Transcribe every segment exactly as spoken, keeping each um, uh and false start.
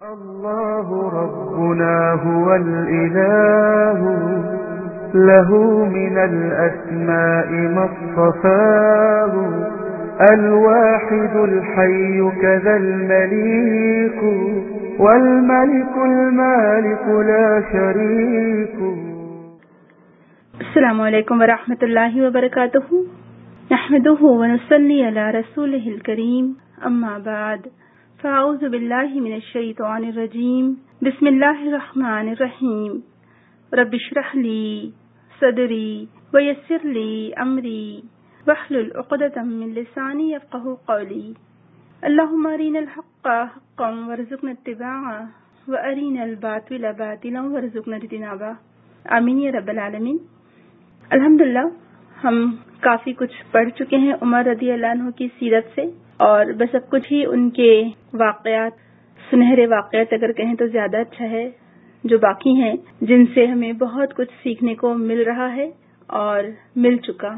الله ربنا هو الإله له من الأسماء ما اصطفاه الواحد الحي كذا المليك والملك المالك لا شريك. السلام علیکم ورحمۃ اللہ وبرکاتہ. نحمده ونصلي على رسوله الكريم. اما بعد فاعوذ باللہ من الشیطان الرجیم. بسم اللہ الرحمن الرحیم. رب اشرح لی صدری ویسر لی امری واحلل عقدۃ من لسانی یفقهوا قولی. اللهم ارنا الحق حقا وارزقنا اتباعه وارنا الباطل باطلا وارزقنا اجتنابه. آمین یا رب العالمین. الحمدللہ ہم کافی کچھ پڑھ چکے ہیں عمر رضی اللہ عنہ کی سیرت سے، اور بس اب کچھ ہی ان کے واقعات، سنہرے واقعات اگر کہیں تو زیادہ اچھا ہے، جو باقی ہیں، جن سے ہمیں بہت کچھ سیکھنے کو مل رہا ہے اور مل چکا.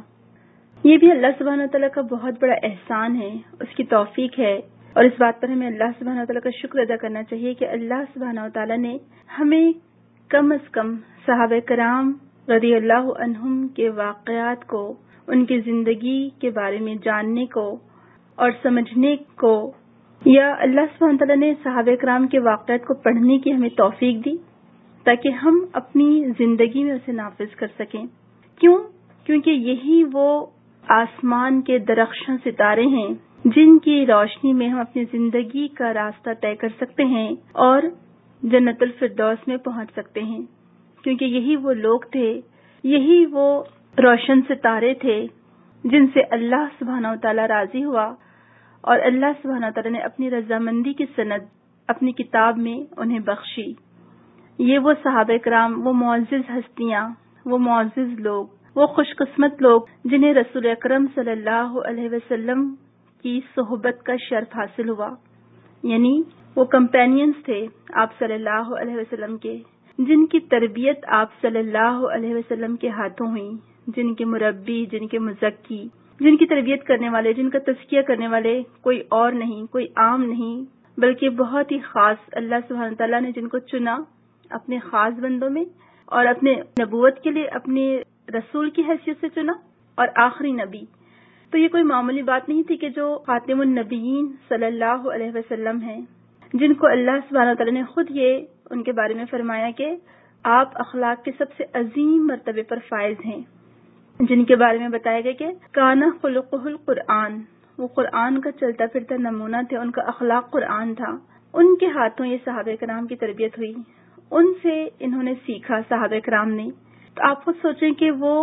یہ بھی اللہ سبحانہ وتعالیٰ کا بہت بڑا احسان ہے، اس کی توفیق ہے، اور اس بات پر ہمیں اللہ سبحانہ وتعالیٰ کا شکر ادا کرنا چاہیے کہ اللہ سبحانہ وتعالیٰ نے ہمیں کم از کم صحابہ کرام رضی اللہ عنہم کے واقعات کو، ان کی زندگی کے بارے میں جاننے کو اور سمجھنے کو، یا اللہ سبحانہ تعالیٰ نے صحابہ کرام کے واقعات کو پڑھنے کی ہمیں توفیق دی تاکہ ہم اپنی زندگی میں اسے نافذ کر سکیں. کیوں؟ کیونکہ یہی وہ آسمان کے درخشاں ستارے ہیں جن کی روشنی میں ہم اپنی زندگی کا راستہ طے کر سکتے ہیں اور جنت الفردوس میں پہنچ سکتے ہیں. کیونکہ یہی وہ لوگ تھے، یہی وہ روشن ستارے تھے جن سے اللہ سبحانہ و تعالیٰ راضی ہوا، اور اللہ سبحانہ و تعالیٰ نے اپنی رضامندی کی سند اپنی کتاب میں انہیں بخشی. یہ وہ صحابہ کرام، وہ معزز ہستیاں، وہ معزز لوگ، وہ خوش قسمت لوگ جنہیں رسول اکرم صلی اللہ علیہ وسلم کی صحبت کا شرف حاصل ہوا. یعنی وہ کمپینینز تھے آپ صلی اللہ علیہ وسلم کے، جن کی تربیت آپ صلی اللہ علیہ وسلم کے ہاتھوں ہوئی، جن کے مربی، جن کے مزکی، جن کی تربیت کرنے والے، جن کا تزکیہ کرنے والے کوئی اور نہیں، کوئی عام نہیں، بلکہ بہت ہی خاص اللہ سبحانہ تعالیٰ نے جن کو چنا اپنے خاص بندوں میں، اور اپنے نبوت کے لیے اپنے رسول کی حیثیت سے چنا، اور آخری نبی. تو یہ کوئی معمولی بات نہیں تھی کہ جو خاتم النبیین صلی اللہ علیہ وسلم ہیں، جن کو اللہ سبحانہ تعالیٰ نے خود یہ ان کے بارے میں فرمایا کہ آپ اخلاق کے سب سے عظیم مرتبے پر فائز ہیں، جن کے بارے میں بتایا گیا کہ کانا خلقہ القرآن، وہ قرآن کا چلتا پھرتا نمونہ تھے، ان کا اخلاق قرآن تھا. ان کے ہاتھوں یہ صحابہ کرام کی تربیت ہوئی، ان سے انہوں نے سیکھا صحابہ کرام نے. تو آپ خود سوچیں کہ وہ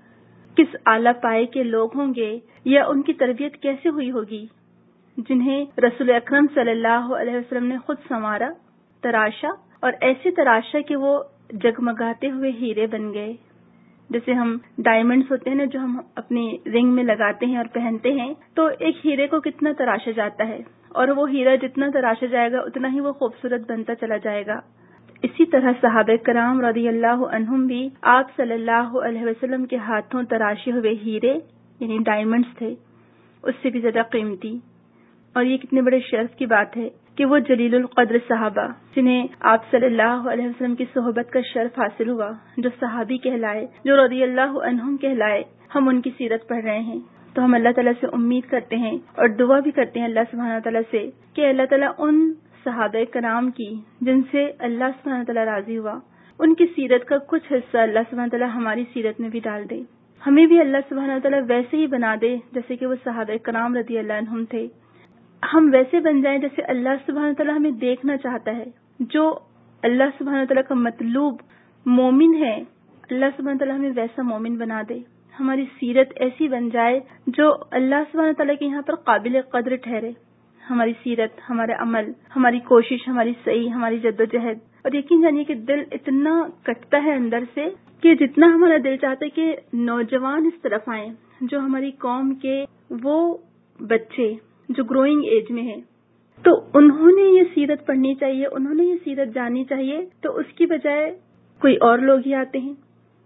کس اعلیٰ پائے کے لوگ ہوں گے، یا ان کی تربیت کیسے ہوئی ہوگی، جنہیں رسول اکرم صلی اللہ علیہ وسلم نے خود سنوارا، تراشا، اور ایسے تراشا کہ وہ جگمگاتے ہوئے ہیرے بن گئے. جیسے ہم ڈائمنڈز ہوتے ہیں نا، جو ہم اپنی رنگ میں لگاتے ہیں اور پہنتے ہیں، تو ایک ہیرے کو کتنا تراشا جاتا ہے، اور وہ ہیرا جتنا تراشا جائے گا اتنا ہی وہ خوبصورت بنتا چلا جائے گا. اسی طرح صحابہ کرام رضی اللہ عنہم بھی آپ صلی اللہ علیہ وسلم کے ہاتھوں تراشے ہوئے ہیرے یعنی ڈائمنڈز تھے، اس سے بھی زیادہ قیمتی. اور یہ کتنے بڑے شرف کی بات ہے کہ وہ جلیل القدر صحابہ جنہیں آپ صلی اللہ علیہ وسلم کی صحبت کا شرف حاصل ہوا، جو صحابی کہلائے، جو رضی اللہ عنہم کہلائے، ہم ان کی سیرت پڑھ رہے ہیں. تو ہم اللہ تعالیٰ سے امید کرتے ہیں اور دعا بھی کرتے ہیں اللہ سبحانہ تعالیٰ سے کہ اللہ تعالیٰ ان صحابہ کرام کی جن سے اللہ سبحانہ تعالیٰ راضی ہوا، ان کی سیرت کا کچھ حصہ اللہ سبحانہ تعالیٰ ہماری سیرت میں بھی ڈال دے. ہمیں بھی اللہ سبحانہ تعالیٰ ویسے ہی بنا دے جیسے کہ وہ صحابہ کرام رضی اللہ عنہم تھے. ہم ویسے بن جائیں جیسے اللہ سبحانہ تعالیٰ ہمیں دیکھنا چاہتا ہے. جو اللہ سبحانہ تعالیٰ کا مطلوب مومن ہے، اللہ سبحانہ تعالیٰ ہمیں ویسا مومن بنا دے. ہماری سیرت ایسی بن جائے جو اللہ سبحانہ تعالیٰ کے یہاں پر قابل قدر ٹھہرے. ہماری سیرت، ہمارا عمل، ہماری کوشش، ہماری سعی، ہماری جد و جہد. اور یقین جانیے کہ دل اتنا کٹتا ہے اندر سے کہ جتنا ہمارا دل چاہتا ہے کہ نوجوان اس طرف آئیں، جو ہماری قوم کے وہ بچے جو گروئنگ ایج میں ہیں، تو انہوں نے یہ سیرت پڑھنی چاہیے، انہوں نے یہ سیرت جاننی چاہیے. تو اس کی بجائے کوئی اور لوگ ہی آتے ہیں.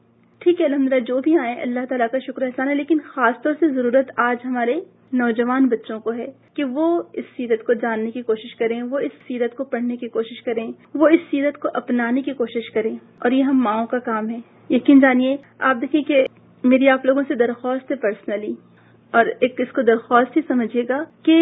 ٹھیک ہے الحمدللہ جو بھی آئے اللہ تعالیٰ کا شکر احسان ہے، لیکن خاص طور سے ضرورت آج ہمارے نوجوان بچوں کو ہے کہ وہ اس سیرت کو جاننے کی کوشش کریں، وہ اس سیرت کو پڑھنے کی کوشش کریں، وہ اس سیرت کو اپنانے کی کوشش کریں، اور یہ ہم ماؤں کا کام ہے۔ یقین جانیے آپ دیکھیں کہ میری آپ لوگوں سے درخواست ہے پرسنلی، اور ایک اس کو درخواست ہی سمجھیے گا کہ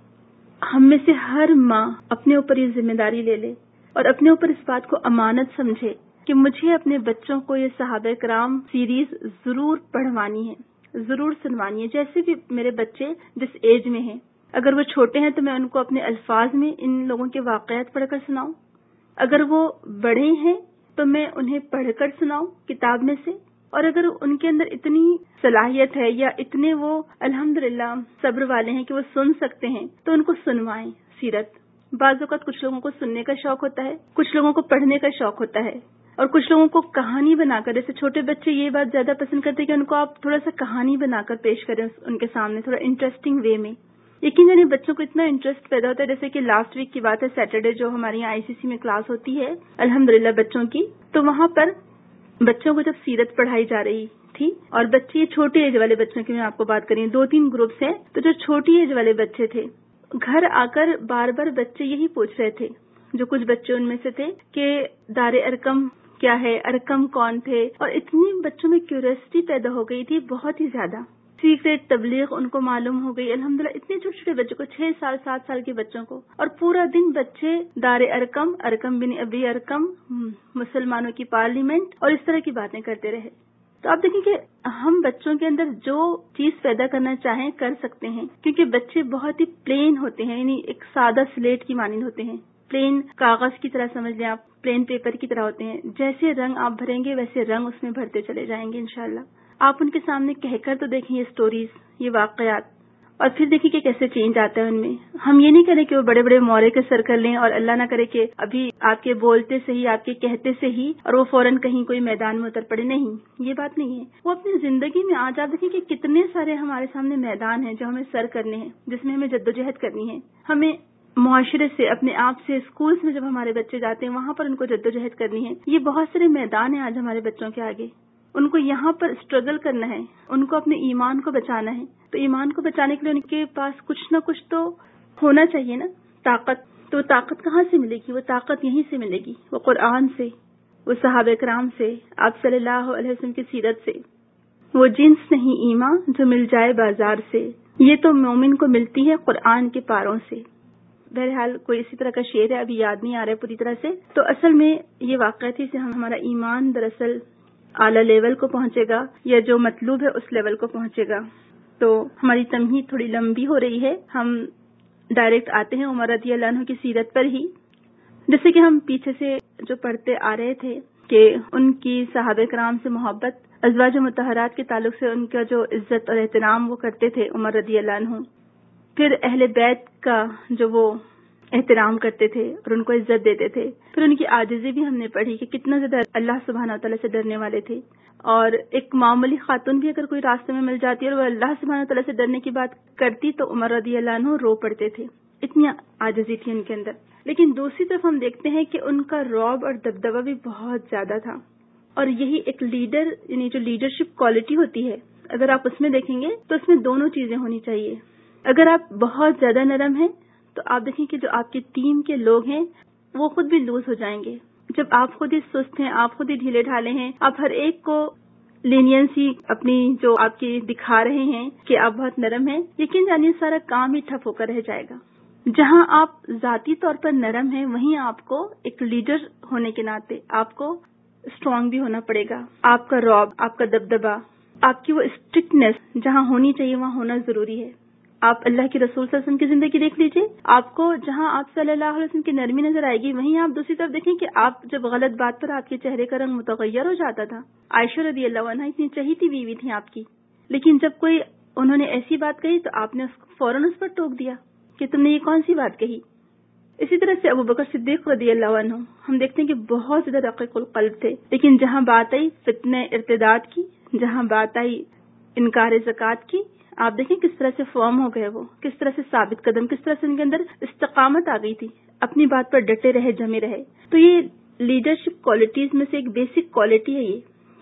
ہم میں سے ہر ماں اپنے اوپر یہ ذمہ داری لے لے اور اپنے اوپر اس بات کو امانت سمجھے کہ مجھے اپنے بچوں کو یہ صحابہ کرام سیریز ضرور پڑھوانی ہے، ضرور سنوانی ہے، جیسے بھی میرے بچے جس ایج میں ہیں۔ اگر وہ چھوٹے ہیں تو میں ان کو اپنے الفاظ میں ان لوگوں کے واقعات پڑھ کر سناؤں، اگر وہ بڑے ہیں تو میں انہیں پڑھ کر سناؤں کتاب میں سے، اور اگر ان کے اندر اتنی صلاحیت ہے یا اتنے وہ الحمدللہ صبر والے ہیں کہ وہ سن سکتے ہیں تو ان کو سنوائیں سیرت۔ بعض اوقات کچھ لوگوں کو سننے کا شوق ہوتا ہے، کچھ لوگوں کو پڑھنے کا شوق ہوتا ہے، اور کچھ لوگوں کو کہانی بنا کر، جیسے چھوٹے بچے یہ بات زیادہ پسند کرتے ہیں کہ ان کو آپ تھوڑا سا کہانی بنا کر پیش کریں ان کے سامنے تھوڑا انٹرسٹنگ وے میں۔ یقین جانے بچوں کو اتنا انٹرسٹ پیدا ہوتا ہے، جیسے کہ لاسٹ ویک کی بات ہے، سیٹرڈے جو ہماری یہاں آئی سی سی میں کلاس ہوتی ہے الحمدللہ بچوں کی، تو وہاں پر بچوں کو جب سیرت پڑھائی جا رہی تھی، اور بچے چھوٹی ایج والے بچوں کی میں آپ کو بات کر رہی ہوں، دو تین گروپس ہیں، تو جو چھوٹی ایج والے بچے تھے گھر آ کر بار بار بچے یہی پوچھ رہے تھے، جو کچھ بچے ان میں سے تھے کہ دار ارقم کیا ہے، ارقم کون تھے، اور اتنی بچوں میں کیوریوسٹی پیدا ہو گئی تھی بہت ہی زیادہ، سیکریٹ تبلیغ ان کو معلوم ہو گئی الحمدللہ، اتنے چھوٹے چھوٹے بچوں کو، چھ سال سات سال کے بچوں کو، اور پورا دن بچے دار ارقم، ارقم بن ابی ارقم، مسلمانوں کی پارلیمنٹ اور اس طرح کی باتیں کرتے رہے۔ تو آپ دیکھیں کہ ہم بچوں کے اندر جو چیز پیدا کرنا چاہیں کر سکتے ہیں، کیونکہ بچے بہت ہی پلین ہوتے ہیں، یعنی ایک سادہ سلیٹ کی مانند ہوتے ہیں، پلین کاغذ کی طرح سمجھ لیں آپ، پلین پیپر کی طرح ہوتے ہیں، جیسے رنگ آپ بھریں گے ویسے رنگ اس میں بھرتے چلے جائیں گے انشاءاللہ۔ آپ ان کے سامنے کہہ کر تو دیکھیں یہ سٹوریز، یہ واقعات، اور پھر دیکھیں کہ کیسے چینج آتا ہے ان میں۔ ہم یہ نہیں کریں کہ وہ بڑے بڑے مورے کے سر کر لیں، اور اللہ نہ کرے کہ ابھی آپ کے بولتے سے ہی، آپ کے کہتے سے ہی، اور وہ فوراً کہیں کوئی میدان میں اتر پڑے، نہیں، یہ بات نہیں ہے۔ وہ اپنی زندگی میں آج آپ دیکھیں کہ کتنے سارے ہمارے سامنے میدان ہیں جو ہمیں سر کرنے ہیں، جس میں ہمیں جدوجہد کرنی ہے، ہمیں معاشرے سے، اپنے آپ سے، اسکولس میں جب ہمارے بچے جاتے ہیں وہاں پر ان کو جدوجہد کرنی ہے۔ یہ بہت سارے میدان ہیں آج ہمارے بچوں کے آگے، ان کو یہاں پر اسٹرگل کرنا ہے، ان کو اپنے ایمان کو بچانا ہے۔ تو ایمان کو بچانے کے لیے ان کے پاس کچھ نہ کچھ تو ہونا چاہیے نا، طاقت۔ تو طاقت کہاں سے ملے گی؟ وہ طاقت یہیں سے ملے گی، وہ قرآن سے، وہ صحابہ کرام سے، آپ صلی اللہ علیہ وسلم کی سیرت سے۔ وہ جنس نہیں ایمان جو مل جائے بازار سے، یہ تو مومن کو ملتی ہے قرآن کے پاروں سے۔ بہرحال کوئی اسی طرح کا شعر ہے، ابھی یاد نہیں آ رہا ہے پوری طرح سے۔ تو اصل میں یہ واقعہ تھی کہ ہمارا ایمان دراصل اعلیٰ لیول کو پہنچے گا، یا جو مطلوب ہے اس لیول کو پہنچے گا۔ تو ہماری تمہید تھوڑی لمبی ہو رہی ہے، ہم ڈائریکٹ آتے ہیں عمر رضی اللہ عنہ کی سیرت پر ہی۔ جیسے کہ ہم پیچھے سے جو پڑھتے آ رہے تھے کہ ان کی صحابہ کرام سے محبت، ازواج مطہرات کے تعلق سے ان کا جو عزت اور احترام وہ کرتے تھے عمر رضی اللہ عنہ، پھر اہل بیت کا جو وہ احترام کرتے تھے اور ان کو عزت دیتے تھے، پھر ان کی عاجزی بھی ہم نے پڑھی کہ کتنا زیادہ اللہ سبحانہ وتعالیٰ سے ڈرنے والے تھے، اور ایک معمولی خاتون بھی اگر کوئی راستے میں مل جاتی ہے اور وہ اللہ سبحانہ وتعالیٰ سے ڈرنے کی بات کرتی تو عمر رضی اللہ عنہ رو پڑتے تھے، اتنی عاجزی تھی ان کے اندر۔ لیکن دوسری طرف ہم دیکھتے ہیں کہ ان کا رعب اور دبدبہ بھی بہت زیادہ تھا، اور یہی ایک لیڈر، یعنی جو لیڈرشپ کوالٹی ہوتی ہے، اگر آپ اس میں دیکھیں گے تو اس میں دونوں چیزیں ہونی چاہیے۔ اگر آپ بہت زیادہ نرم ہیں تو آپ دیکھیں کہ جو آپ کی ٹیم کے لوگ ہیں وہ خود بھی لوز ہو جائیں گے۔ جب آپ خود ہی سست ہیں، آپ خود ہی ڈھیلے ڈھالے ہیں، آپ ہر ایک کو لینینسی اپنی جو آپ کی دکھا رہے ہیں کہ آپ بہت نرم ہیں، یقین جانیے سارا کام ہی ٹھپ ہو کر رہ جائے گا۔ جہاں آپ ذاتی طور پر نرم ہیں وہیں آپ کو ایک لیڈر ہونے کے ناطے آپ کو اسٹرانگ بھی ہونا پڑے گا۔ آپ کا رعب، آپ کا دبدبہ، آپ کی وہ اسٹرکٹنیس جہاں ہونی چاہیے وہاں ہونا ضروری ہے۔ آپ اللہ کے رسول صلی اللہ علیہ وسلم کی زندگی دیکھ لیجئے، آپ کو جہاں آپ صلی اللہ علیہ وسلم کی نرمی نظر آئے گی وہیں آپ دوسری طرف دیکھیں کہ آپ جب غلط بات پر آپ کے چہرے کا رنگ متغیر ہو جاتا تھا۔ عائشہ رضی اللہ عنہا اتنی چہیتی بیوی تھی آپ کی، لیکن جب کوئی انہوں نے ایسی بات کہی تو آپ نے فوراً اس پر ٹوک دیا کہ تم نے یہ کون سی بات کہی۔ اسی طرح سے ابو بکر صدیق رضی اللہ عنہ، ہم دیکھتے ہیں کہ بہت زیادہ رقیق القلب تھے، لیکن جہاں بات آئی فتنہ ارتداد کی، جہاں بات آئی انکار زکوٰۃ کی، آپ دیکھیں کس طرح سے فرم ہو گئے، وہ کس طرح سے ثابت قدم، کس طرح سے ان کے اندر استقامت آ گئی تھی، اپنی بات پر ڈٹے رہے، جمے رہے۔ تو یہ لیڈرشپ کوالٹیز میں سے ایک بیسک کوالٹی ہے یہ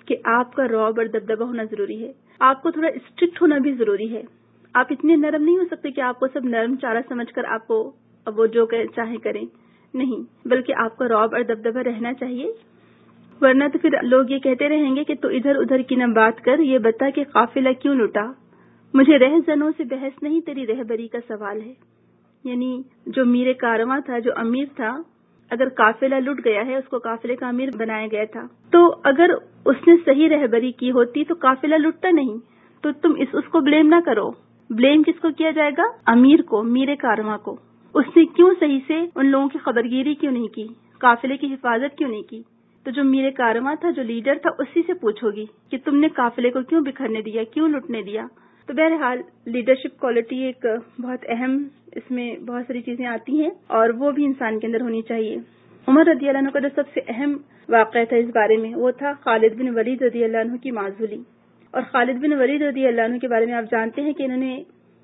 کہ آپ کا رعب اور دبدبہ ہونا ضروری ہے. آپ کو تھوڑا اسٹرکٹ ہونا بھی ضروری ہے. آپ اتنے نرم نہیں ہو سکتے کہ آپ کو سب نرم چارہ سمجھ کر آپ کو وہ جو چاہیں کریں. نہیں، بلکہ آپ کا رعب اور دبدبہ رہنا چاہیے. ورنہ تو پھر لوگ یہ کہتے رہیں گے کہ تو ادھر ادھر کی نہ بات کر، یہ بتا کہ قافلہ کیوں لٹا. مجھے رہ زنوں سے بحث نہیں، تیری رہبری کا سوال ہے. یعنی جو میر کارواں تھا، جو امیر تھا، اگر قافلہ لٹ گیا ہے، اس کو قافلے کا امیر بنایا گیا تھا، تو اگر اس نے صحیح رہبری کی ہوتی تو قافلہ لٹتا نہیں. تو تم اس اس کو بلیم نہ کرو. بلیم کس کو کیا جائے گا؟ امیر کو، میر کارواں کو. اس نے کیوں صحیح سے ان لوگوں کی خبرگیری کیوں نہیں کی، قافلے کی حفاظت کیوں نہیں کی؟ تو جو میر کارواں تھا، جو لیڈر تھا، اسی سے پوچھو گی کہ تم نے قافلے کو کیوں بکھرنے دیا، کیوں لٹنے دیا. تو بہرحال لیڈرشپ کوالٹی ایک بہت اہم، اس میں بہت ساری چیزیں آتی ہیں اور وہ بھی انسان کے اندر ہونی چاہیے. عمر رضی اللہ عنہ کا جو سب سے اہم واقعہ تھا اس بارے میں، وہ تھا خالد بن ولید رضی اللہ عنہ کی معزولی. اور خالد بن ولید رضی اللہ عنہ کے بارے میں آپ جانتے ہیں کہ انہوں نے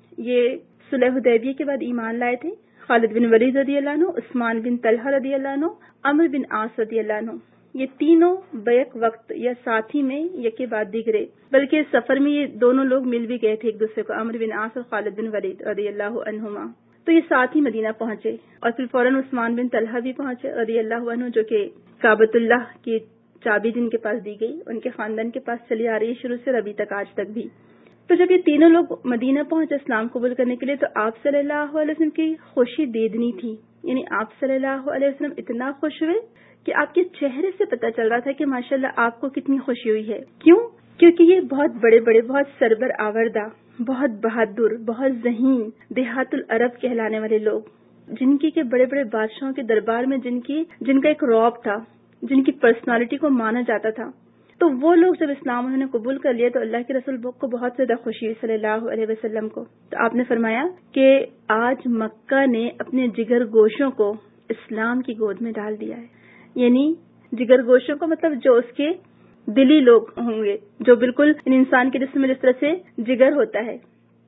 یہ صلح حدیبیہ کے بعد ایمان لائے تھے. خالد بن ولید رضی اللہ عنہ، عثمان بن طلحہ رضی اللہ عنہ، عمرو بن عاص رضی اللہ عنہ، یہ تینوں بیک وقت یا ساتھی میں یکے بعد دیگرے، بلکہ سفر میں یہ دونوں لوگ مل بھی گئے تھے ایک دوسرے کو، عمرو بن عاص اور خالد بن ولید رضی اللہ عنہما. تو یہ ساتھ ہی مدینہ پہنچے اور پھر فوراً عثمان بن طلحہ بھی پہنچے رضی اللہ عنہ، جو کہ کعبۃ اللہ کی چابی جن کے پاس دی گئی، ان کے خاندان کے پاس چلی آ رہی ہے شروع سے اور ابھی تک آج تک بھی. تو جب یہ تینوں لوگ مدینہ پہنچے اسلام قبول کرنے کے لیے، تو آپ صلی اللہ علیہ وسلم کی خوشی دیدنی تھی. یعنی آپ صلی اللہ علیہ وسلم اتنا خوش ہوئے کہ آپ کے چہرے سے پتہ چل رہا تھا کہ ماشاءاللہ آپ کو کتنی خوشی ہوئی ہے. کیوں؟ کیونکہ یہ بہت بڑے بڑے، بہت سربر آوردہ، بہت بہادر، بہت ذہین، دیہات العرب کہلانے والے لوگ، جن کی کے بڑے بڑے بادشاہوں کے دربار میں جن کی جن کا ایک رعب تھا، جن کی پرسنالٹی کو مانا جاتا تھا، تو وہ لوگ جب اسلام انہوں نے قبول کر لیا تو اللہ کے رسول کو بہت زیادہ خوشی ہوئی صلی اللہ علیہ وسلم کو. تو آپ نے فرمایا کہ آج مکہ نے اپنے جگر گوشوں کو اسلام کی گود میں ڈال دیا ہے. یعنی جگر گوشوں کو مطلب جو اس کے دلی لوگ ہوں گے، جو بالکل انسان کے جسم میں جس طرح سے جگر ہوتا ہے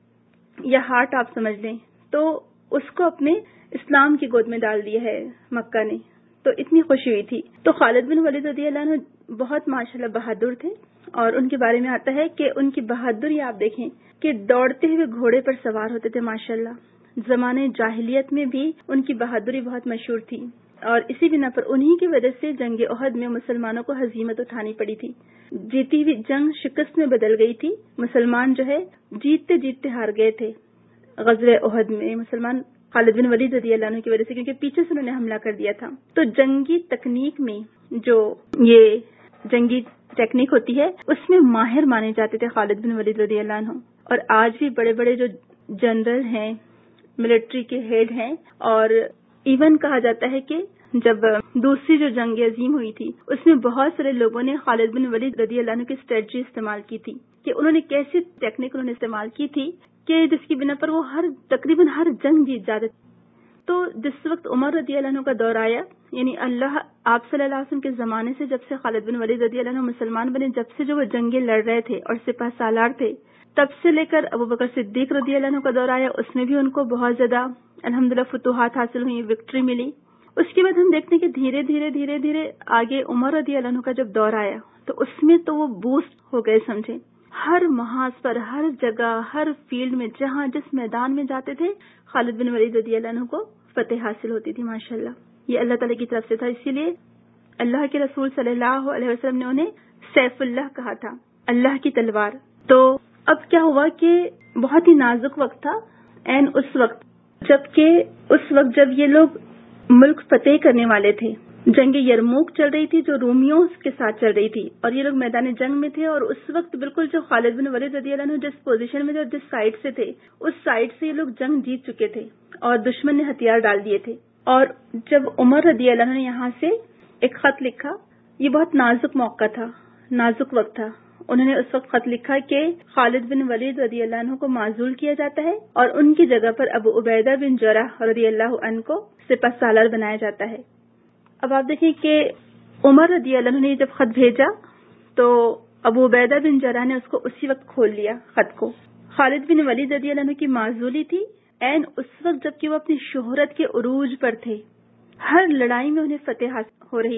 یا ہارٹ آپ سمجھ لیں، تو اس کو اپنے اسلام کی گود میں ڈال دیا ہے مکہ نے. تو اتنی خوشی ہوئی تھی. تو خالد بن ولید رضی اللہ عنہ بہت ماشاءاللہ بہادر تھے، اور ان کے بارے میں آتا ہے کہ ان کی بہادری آپ دیکھیں کہ دوڑتے ہوئے گھوڑے پر سوار ہوتے تھے ماشاءاللہ. زمانے جاہلیت میں بھی ان کی بہادری بہت مشہور تھی، اور اسی بنا پر انہی کی وجہ سے جنگ احد میں مسلمانوں کو ہزیمت اٹھانی پڑی تھی. جیتی ہوئی جنگ شکست میں بدل گئی تھی. مسلمان جو ہے جیتتے جیتتے ہار گئے تھے غزوہ احد میں مسلمان، خالد بن ولید رضی اللہ عنہ کی وجہ سے، کیونکہ پیچھے سے انہوں نے حملہ کر دیا تھا. تو جنگی تکنیک میں جو یہ جنگی ٹیکنیک ہوتی ہے اس میں ماہر مانے جاتے تھے خالد بن ولید رضی اللہ عنہ. اور آج بھی بڑے بڑے جو جنرل ہیں، ملٹری کے ہیڈ ہیں، اور ایون کہا جاتا ہے کہ جب دوسری جو جنگ عظیم ہوئی تھی اس میں بہت سارے لوگوں نے خالد بن ولید رضی اللہ عنہ کی اسٹریٹجی استعمال کی تھی، کہ انہوں نے کیسی ٹیکنیک انہوں نے استعمال کی تھی کہ جس کی بنا پر وہ ہر تقریباً ہر جنگ جیت جاتے. تو جس وقت عمر رضی اللہ عنہ کا دور آیا، یعنی اللہ آپ صلی اللہ علیہ وسلم کے زمانے سے جب سے خالد بن ولید رضی اللہ عنہ مسلمان بنے، جب سے جو وہ جنگیں لڑ رہے تھے اور سپہ سالار تھے، تب سے لے کر ابو بکر صدیق رضی اللہ عنہ کا دور آیا، اس میں بھی ان کو بہت زیادہ الحمدللہ فتوحات حاصل ہوئی، وکٹری ملی. اس کے بعد ہم دیکھتے ہیں کہ دھیرے دھیرے دھیرے دھیرے آگے عمر رضی اللہ عنہ کا جب دور آیا تو اس میں تو وہ بوسٹ ہو گئے سمجھے. ہر محاذ پر، ہر جگہ، ہر فیلڈ میں، جہاں جس میدان میں جاتے تھے خالد بن ولید رضی اللہ عنہ کو فتح حاصل ہوتی تھی ماشاءاللہ. یہ اللہ تعالیٰ کی طرف سے تھا. اسی لیے اللہ کے رسول صلی اللہ علیہ وسلم نے انہیں سیف اللہ کہا تھا، اللہ کی تلوار. تو اب کیا ہوا کہ بہت ہی نازک وقت تھا این اس وقت، جبکہ اس وقت جب یہ لوگ ملک فتح کرنے والے تھے، جنگ یرموک چل رہی تھی جو رومیوں کے ساتھ چل رہی تھی، اور یہ لوگ میدان جنگ میں تھے. اور اس وقت بالکل جو خالد بن ولید رضی اللہ عنہ جس پوزیشن میں تھے اور جس سائڈ سے تھے، اس سائڈ سے یہ لوگ جنگ جیت چکے تھے اور دشمن نے ہتھیار ڈال دیے تھے. اور جب عمر رضی اللہ عنہ نے یہاں سے ایک خط لکھا، یہ بہت نازک موقع تھا، نازک وقت تھا. انہوں نے اس وقت خط لکھا کہ خالد بن ولید رضی اللہ عنہ کو معزول کیا جاتا ہے اور ان کی جگہ پر ابو عبیدہ بن جرح رضی اللہ عنہ کو سپہ سالار بنایا جاتا ہے. اب آپ دیکھیں کہ عمر رضی اللہ عنہ نے جب خط بھیجا تو ابو عبیدہ بن جرح نے اس کو اسی وقت کھول لیا خط کو. خالد بن ولید رضی اللہ عنہ کی معزولی تھی این اس وقت جب کہ وہ اپنی شہرت کے عروج پر تھے، ہر لڑائی میں انہیں فتح حاصل ہو رہی تھی.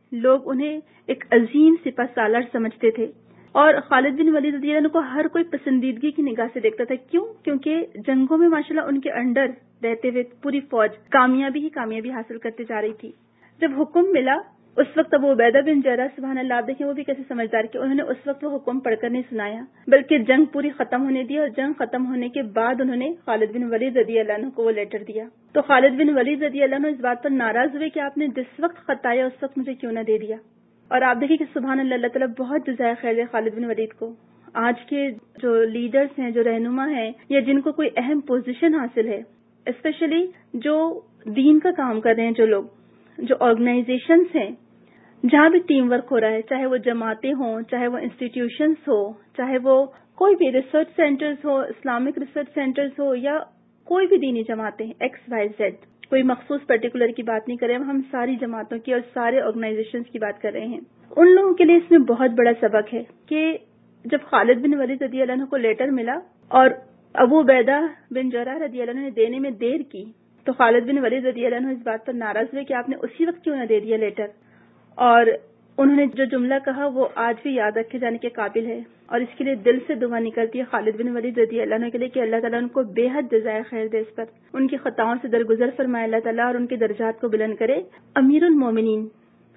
لوگ انہیں ایک عظیم سپہ سالار سمجھتے تھے، اور خالد بن ولید رضی اللہ عنہ کو ہر کوئی پسندیدگی کی نگاہ سے دیکھتا تھا. کیوں؟ کیونکہ جنگوں میں ماشاءاللہ ان کے انڈر رہتے ہوئے پوری فوج کامیابی ہی کامیابی حاصل کرتے جا رہی تھی. جب حکم ملا اس وقت ابو عبیدہ بن جراح، سبحان اللہ، آپ دیکھیں وہ بھی کیسے سمجھدار کہ انہوں نے اس وقت وہ حکم پڑھ کر نہیں سنایا، بلکہ جنگ پوری ختم ہونے دی، اور جنگ ختم ہونے کے بعد انہوں نے خالد بن ولید رضی اللہ عنہ کو وہ لیٹر دیا. تو خالد بن ولید رضی اللہ عنہ اس بات پر ناراض ہوئے کہ آپ نے جس وقت خط آیا اس وقت مجھے کیوں نہ دے دیا. اور آپ دیکھیں کہ سبحان اللہ، اللہ تعالیٰ بہت جزائے خیر دے خالد بن ولید کو. آج کے جو لیڈرز ہیں، جو رہنما ہیں، یا جن کو کوئی اہم پوزیشن حاصل ہے، اسپیشلی جو دین کا کام کر رہے ہیں، جو لوگ جو آرگنائزیشنز ہیں جہاں بھی ٹیم ورک ہو رہا ہے، چاہے وہ جماعتیں ہوں، چاہے وہ انسٹیٹیوشنز ہو، چاہے وہ کوئی بھی ریسرچ سینٹرز ہو، اسلامک ریسرچ سینٹرز ہو، یا کوئی بھی دینی جماعتیں، ایکس وائی زیڈ، کوئی مخصوص پرٹیکولر کی بات نہیں کر رہے ہم، ساری جماعتوں کی اور سارے آرگنائزیشنز کی بات کر رہے ہیں. ان لوگوں کے لیے اس میں بہت بڑا سبق ہے کہ جب خالد بن ولید رضی اللہ عنہ کو لیٹر ملا اور ابو عبیدہ بن جراح رضی اللہ عنہ نے دینے میں دیر کی، تو خالد بن ولید رضی اللہ عنہ اس بات پر ناراض ہوئے کہ آپ نے اسی وقت کیوں نہ دے دیا لیٹر. اور انہوں نے جو جملہ کہا وہ آج بھی یاد رکھے جانے کے قابل ہے، اور اس کے لیے دل سے دعا نکلتی ہے خالد بن ولید رضی اللہ عنہ کے لیے کہ اللہ تعالیٰ ان کو بے حد جزائے خیر دے، اس پر ان کی خطاؤں سے درگزر فرمائے اللہ تعالیٰ، اور ان کے درجات کو بلند کرے. امیر المومنین،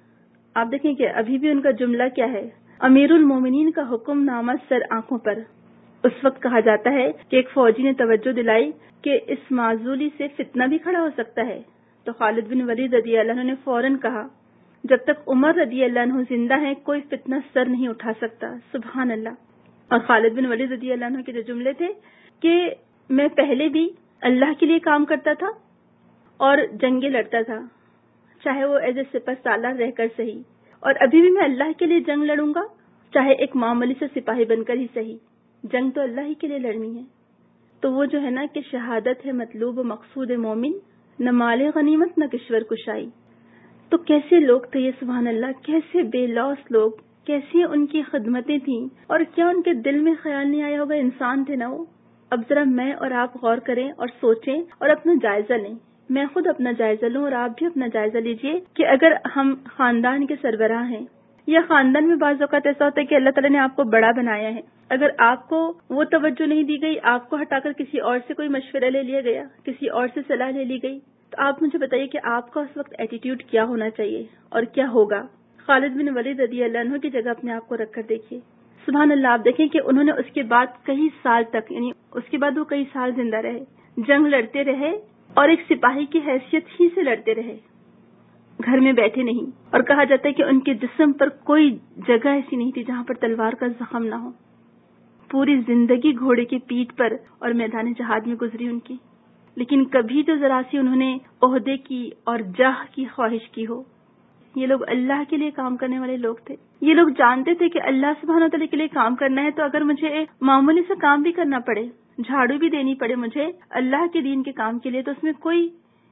آپ دیکھیں کہ ابھی بھی ان کا جملہ کیا ہے، امیر المومنین کا حکم نامہ سر آنکھوں پر. اس وقت کہا جاتا ہے کہ ایک فوجی نے توجہ دلائی کہ اس معزولی سے فتنہ بھی کھڑا ہو سکتا ہے، تو خالد بن ولید رضی اللہ عنہ نے فوراً کہا جب تک عمر رضی اللہ عنہ زندہ ہے کوئی فتنہ سر نہیں اٹھا سکتا. سبحان اللہ. اور خالد بن ولید رضی اللہ عنہ کے جو جملے تھے کہ میں پہلے بھی اللہ کے لیے کام کرتا تھا اور جنگیں لڑتا تھا، چاہے وہ ایز اے سپہ سالار رہ کر صحیح، اور ابھی بھی میں اللہ کے لیے جنگ لڑوں گا، چاہے ایک معمولی سے سپاہی بن کر ہی صحیح. جنگ تو اللہ ہی کے لیے لڑنی ہے. تو وہ جو ہے نا کہ شہادت ہے مطلوب و مقصود مومن، نہ مال غنیمت نہ کشور کشائی. تو کیسے لوگ تھے یہ، سبحان اللہ، کیسے بے لوث لوگ، کیسی ان کی خدمتیں تھیں، اور کیا ان کے دل میں خیال نہیں آیا ہوگا، انسان تھے نا وہ. اب ذرا میں اور آپ غور کریں اور سوچیں اور اپنا جائزہ لیں. میں خود اپنا جائزہ لوں اور آپ بھی اپنا جائزہ لیجئے کہ اگر ہم خاندان کے سربراہ ہیں، یا خاندان میں بعض اوقات ایسا ہوتا ہے کہ اللہ تعالیٰ نے آپ کو بڑا بنایا ہے، اگر آپ کو وہ توجہ نہیں دی گئی، آپ کو ہٹا کر کسی اور سے کوئی مشورہ لے لیا گیا، کسی اور سے صلاح لے لی گئی، تو آپ مجھے بتائیے کہ آپ کا اس وقت ایٹیٹیوڈ کیا ہونا چاہیے اور کیا ہوگا. خالد بن ولید رضی اللہ عنہ کی جگہ اپنے آپ کو رکھ کر دیکھیے. سبحان اللہ. آپ دیکھیں کہ انہوں نے اس کے بعد کئی سال تک، یعنی اس کے بعد وہ کئی سال زندہ رہے، جنگ لڑتے رہے، اور ایک سپاہی کی حیثیت ہی سے لڑتے رہے، گھر میں بیٹھے نہیں. اور کہا جاتا ہے کہ ان کے جسم پر کوئی جگہ ایسی نہیں تھی جہاں پر تلوار کا زخم نہ ہو. پوری زندگی گھوڑے کی پیٹھ پر اور میدان جہاد میں گزری ان کی، لیکن کبھی تو ذرا سی انہوں نے عہدے کی اور جاہ کی خواہش کی ہو. یہ لوگ اللہ کے لیے کام کرنے والے لوگ تھے. یہ لوگ جانتے تھے کہ اللہ سبحانہ وتعالی کے لیے کام کرنا ہے تو اگر مجھے معمولی سے کام بھی کرنا پڑے، جھاڑو بھی دینی پڑے مجھے اللہ کے دین کے کام کے لیے، تو اس میں کوئی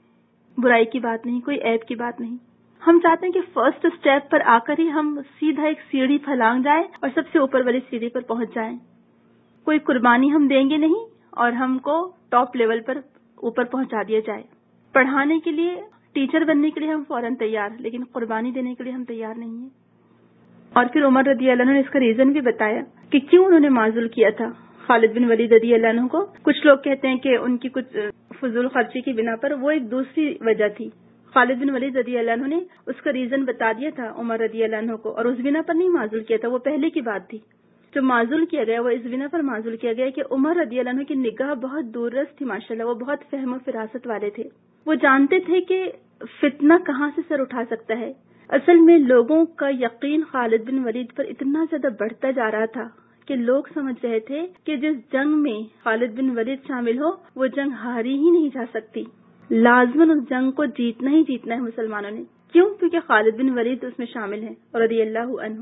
برائی کی بات نہیں، کوئی عیب کی بات نہیں. ہم چاہتے ہیں کہ فرسٹ اسٹیپ پر آ کر ہی ہم سیدھا ایک سیڑھی پھلانگ جائیں اور سب سے اوپر والی سیڑھی پر پہنچ جائیں. کوئی قربانی ہم دیں گے نہیں اور ہم کو ٹاپ لیول پر اوپر پہنچا دیا جائے. پڑھانے کے لیے، ٹیچر بننے کے لیے ہم فوراً تیار، لیکن قربانی دینے کے لیے ہم تیار نہیں ہیں. اور پھر عمر رضی اللہ عنہ نے اس کا ریزن بھی بتایا کہ کیوں انہوں نے معزول کیا تھا خالد بن ولید رضی اللہ عنہ کو. کچھ لوگ کہتے ہیں کہ ان کی کچھ فضول خرچی کی بنا پر، وہ ایک دوسری وجہ تھی. خالد بن ولید رضی اللہ عنہ نے اس کا ریزن بتا دیا تھا عمر رضی اللہ عنہ کو، اور اس بنا پر نہیں معزول کیا تھا، وہ پہلے کی بات تھی. جو معزول کیا گیا وہ اس بنا پر معزول کیا گیا کہ عمر رضی اللہ عنہ کی نگاہ بہت دور رس تھی ماشاءاللہ. وہ بہت فہم و فراست والے تھے. وہ جانتے تھے کہ فتنہ کہاں سے سر اٹھا سکتا ہے. اصل میں لوگوں کا یقین خالد بن ولید پر اتنا زیادہ بڑھتا جا رہا تھا کہ لوگ سمجھ رہے تھے کہ جس جنگ میں خالد بن ولید شامل ہو وہ جنگ ہاری ہی نہیں جا سکتی، لازماً اس جنگ کو جیتنا ہی جیتنا ہے مسلمانوں نے. کیوں؟ کیونکہ خالد بن ولید اس میں شامل ہیں رضی اللہ عنہ.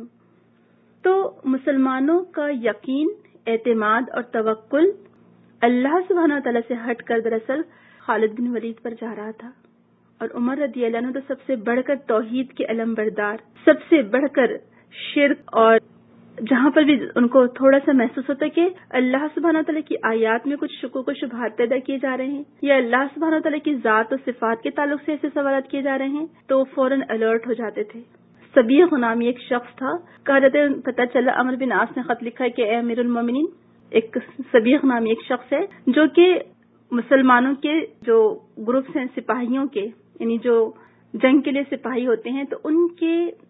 تو مسلمانوں کا یقین، اعتماد اور توکل اللہ سبحانہ وتعالی سے ہٹ کر دراصل خالد بن ولید پر جا رہا تھا. اور عمر رضی اللہ عنہ تو سب سے بڑھ کر توحید کے علم بردار، سب سے بڑھ کر شرک، اور جہاں پر بھی ان کو تھوڑا سا محسوس ہوتا ہے کہ اللہ سبحانہ وتعالی کی آیات میں کچھ شکوک و شبہات پیدا کیے جا رہے ہیں، یا اللہ سبحانہ وتعالی کی ذات و صفات کے تعلق سے ایسے سوالات کیے جا رہے ہیں، تو فوراً الرٹ ہو جاتے تھے، صبیغ نامی ایک شخص تھا. کہا جاتا ہے پتہ چلا عمرو بن عاص نے خط لکھا ہے کہ اے امیر المومنین، ایک صبیغ نامی ایک شخص ہے جو کہ مسلمانوں کے جو گروپس ہیں سپاہیوں کے، یعنی جو جنگ کے لیے سپاہی ہوتے ہیں، تو ان کے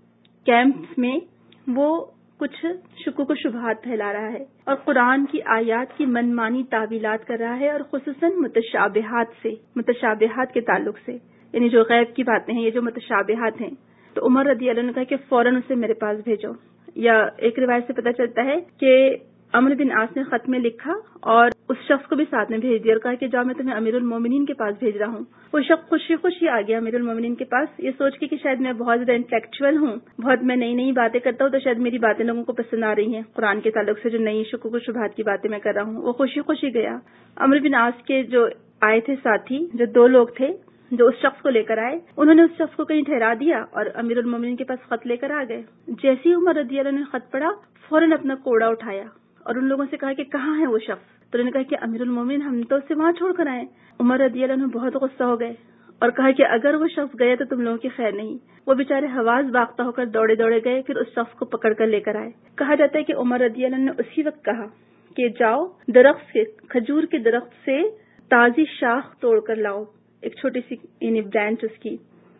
کیمپس میں وہ کچھ شکوک و شبہات پھیلا رہا ہے اور قرآن کی آیات کی منمانی تعویلات کر رہا ہے، اور خصوصاً متشابہات سے متشابہات کے تعلق سے، یعنی جو غیب کی باتیں ہیں، یہ جو متشابہات ہیں. تو عمر رضی اللہ عنہ نے کہا کہ فوراً اسے میرے پاس بھیجو. یا ایک روایت سے پتہ چلتا ہے کہ عمرو بن عاص نے خط میں لکھا اور اس شخص کو بھی ساتھ میں بھیج دیا اور کہا کہ جاؤ میں تمہیں امیر المومنین کے پاس بھیج رہا ہوں. وہ شخص خوشی خوشی آ گیا امیر المومنین کے پاس، یہ سوچ کے کہ شاید میں بہت زیادہ انٹلیکچوئل ہوں، بہت میں نئی نئی باتیں کرتا ہوں، تو شاید میری باتیں لوگوں کو پسند آ رہی ہیں قرآن کے تعلق سے، جو نئی شکوک و شبہات کی باتیں میں کر رہا ہوں. وہ خوشی خوشی گیا. عمرو بن عاص کے جو آئے تھے ساتھی، جو دو لوگ تھے جو اس شخص کو لے کر آئے، انہوں نے اس شخص کو کہیں ٹھہرا دیا اور امیر المومنین کے پاس خط لے کر آ گئے. جیسے ہی عمر رضی اللہ عنہ نے خط پڑھا، فوراً اپنا کوڑا اٹھایا اور ان لوگوں سے کہا کہ کہاں ہے وہ شخص؟ تو انہوں نے کہا کہ امیر المومنین ہم تو اسے وہاں چھوڑ کر آئے. عمر رضی اللہ عنہ بہت غصہ ہو گئے اور کہا کہ اگر وہ شخص گیا تو تم لوگوں کی خیر نہیں. وہ بیچارے حواس باختہ ہو کر دوڑے دوڑے گئے، پھر اس شخص کو پکڑ کر لے کر آئے. کہا جاتا ہے کہ عمر رضی اللہ عنہ نے اسی وقت کہا کہ جاؤ درخت سے، کھجور کے درخت سے تازی شاخ توڑ کر لاؤ، ایک چھوٹی سی یعنی برانچ اس کی،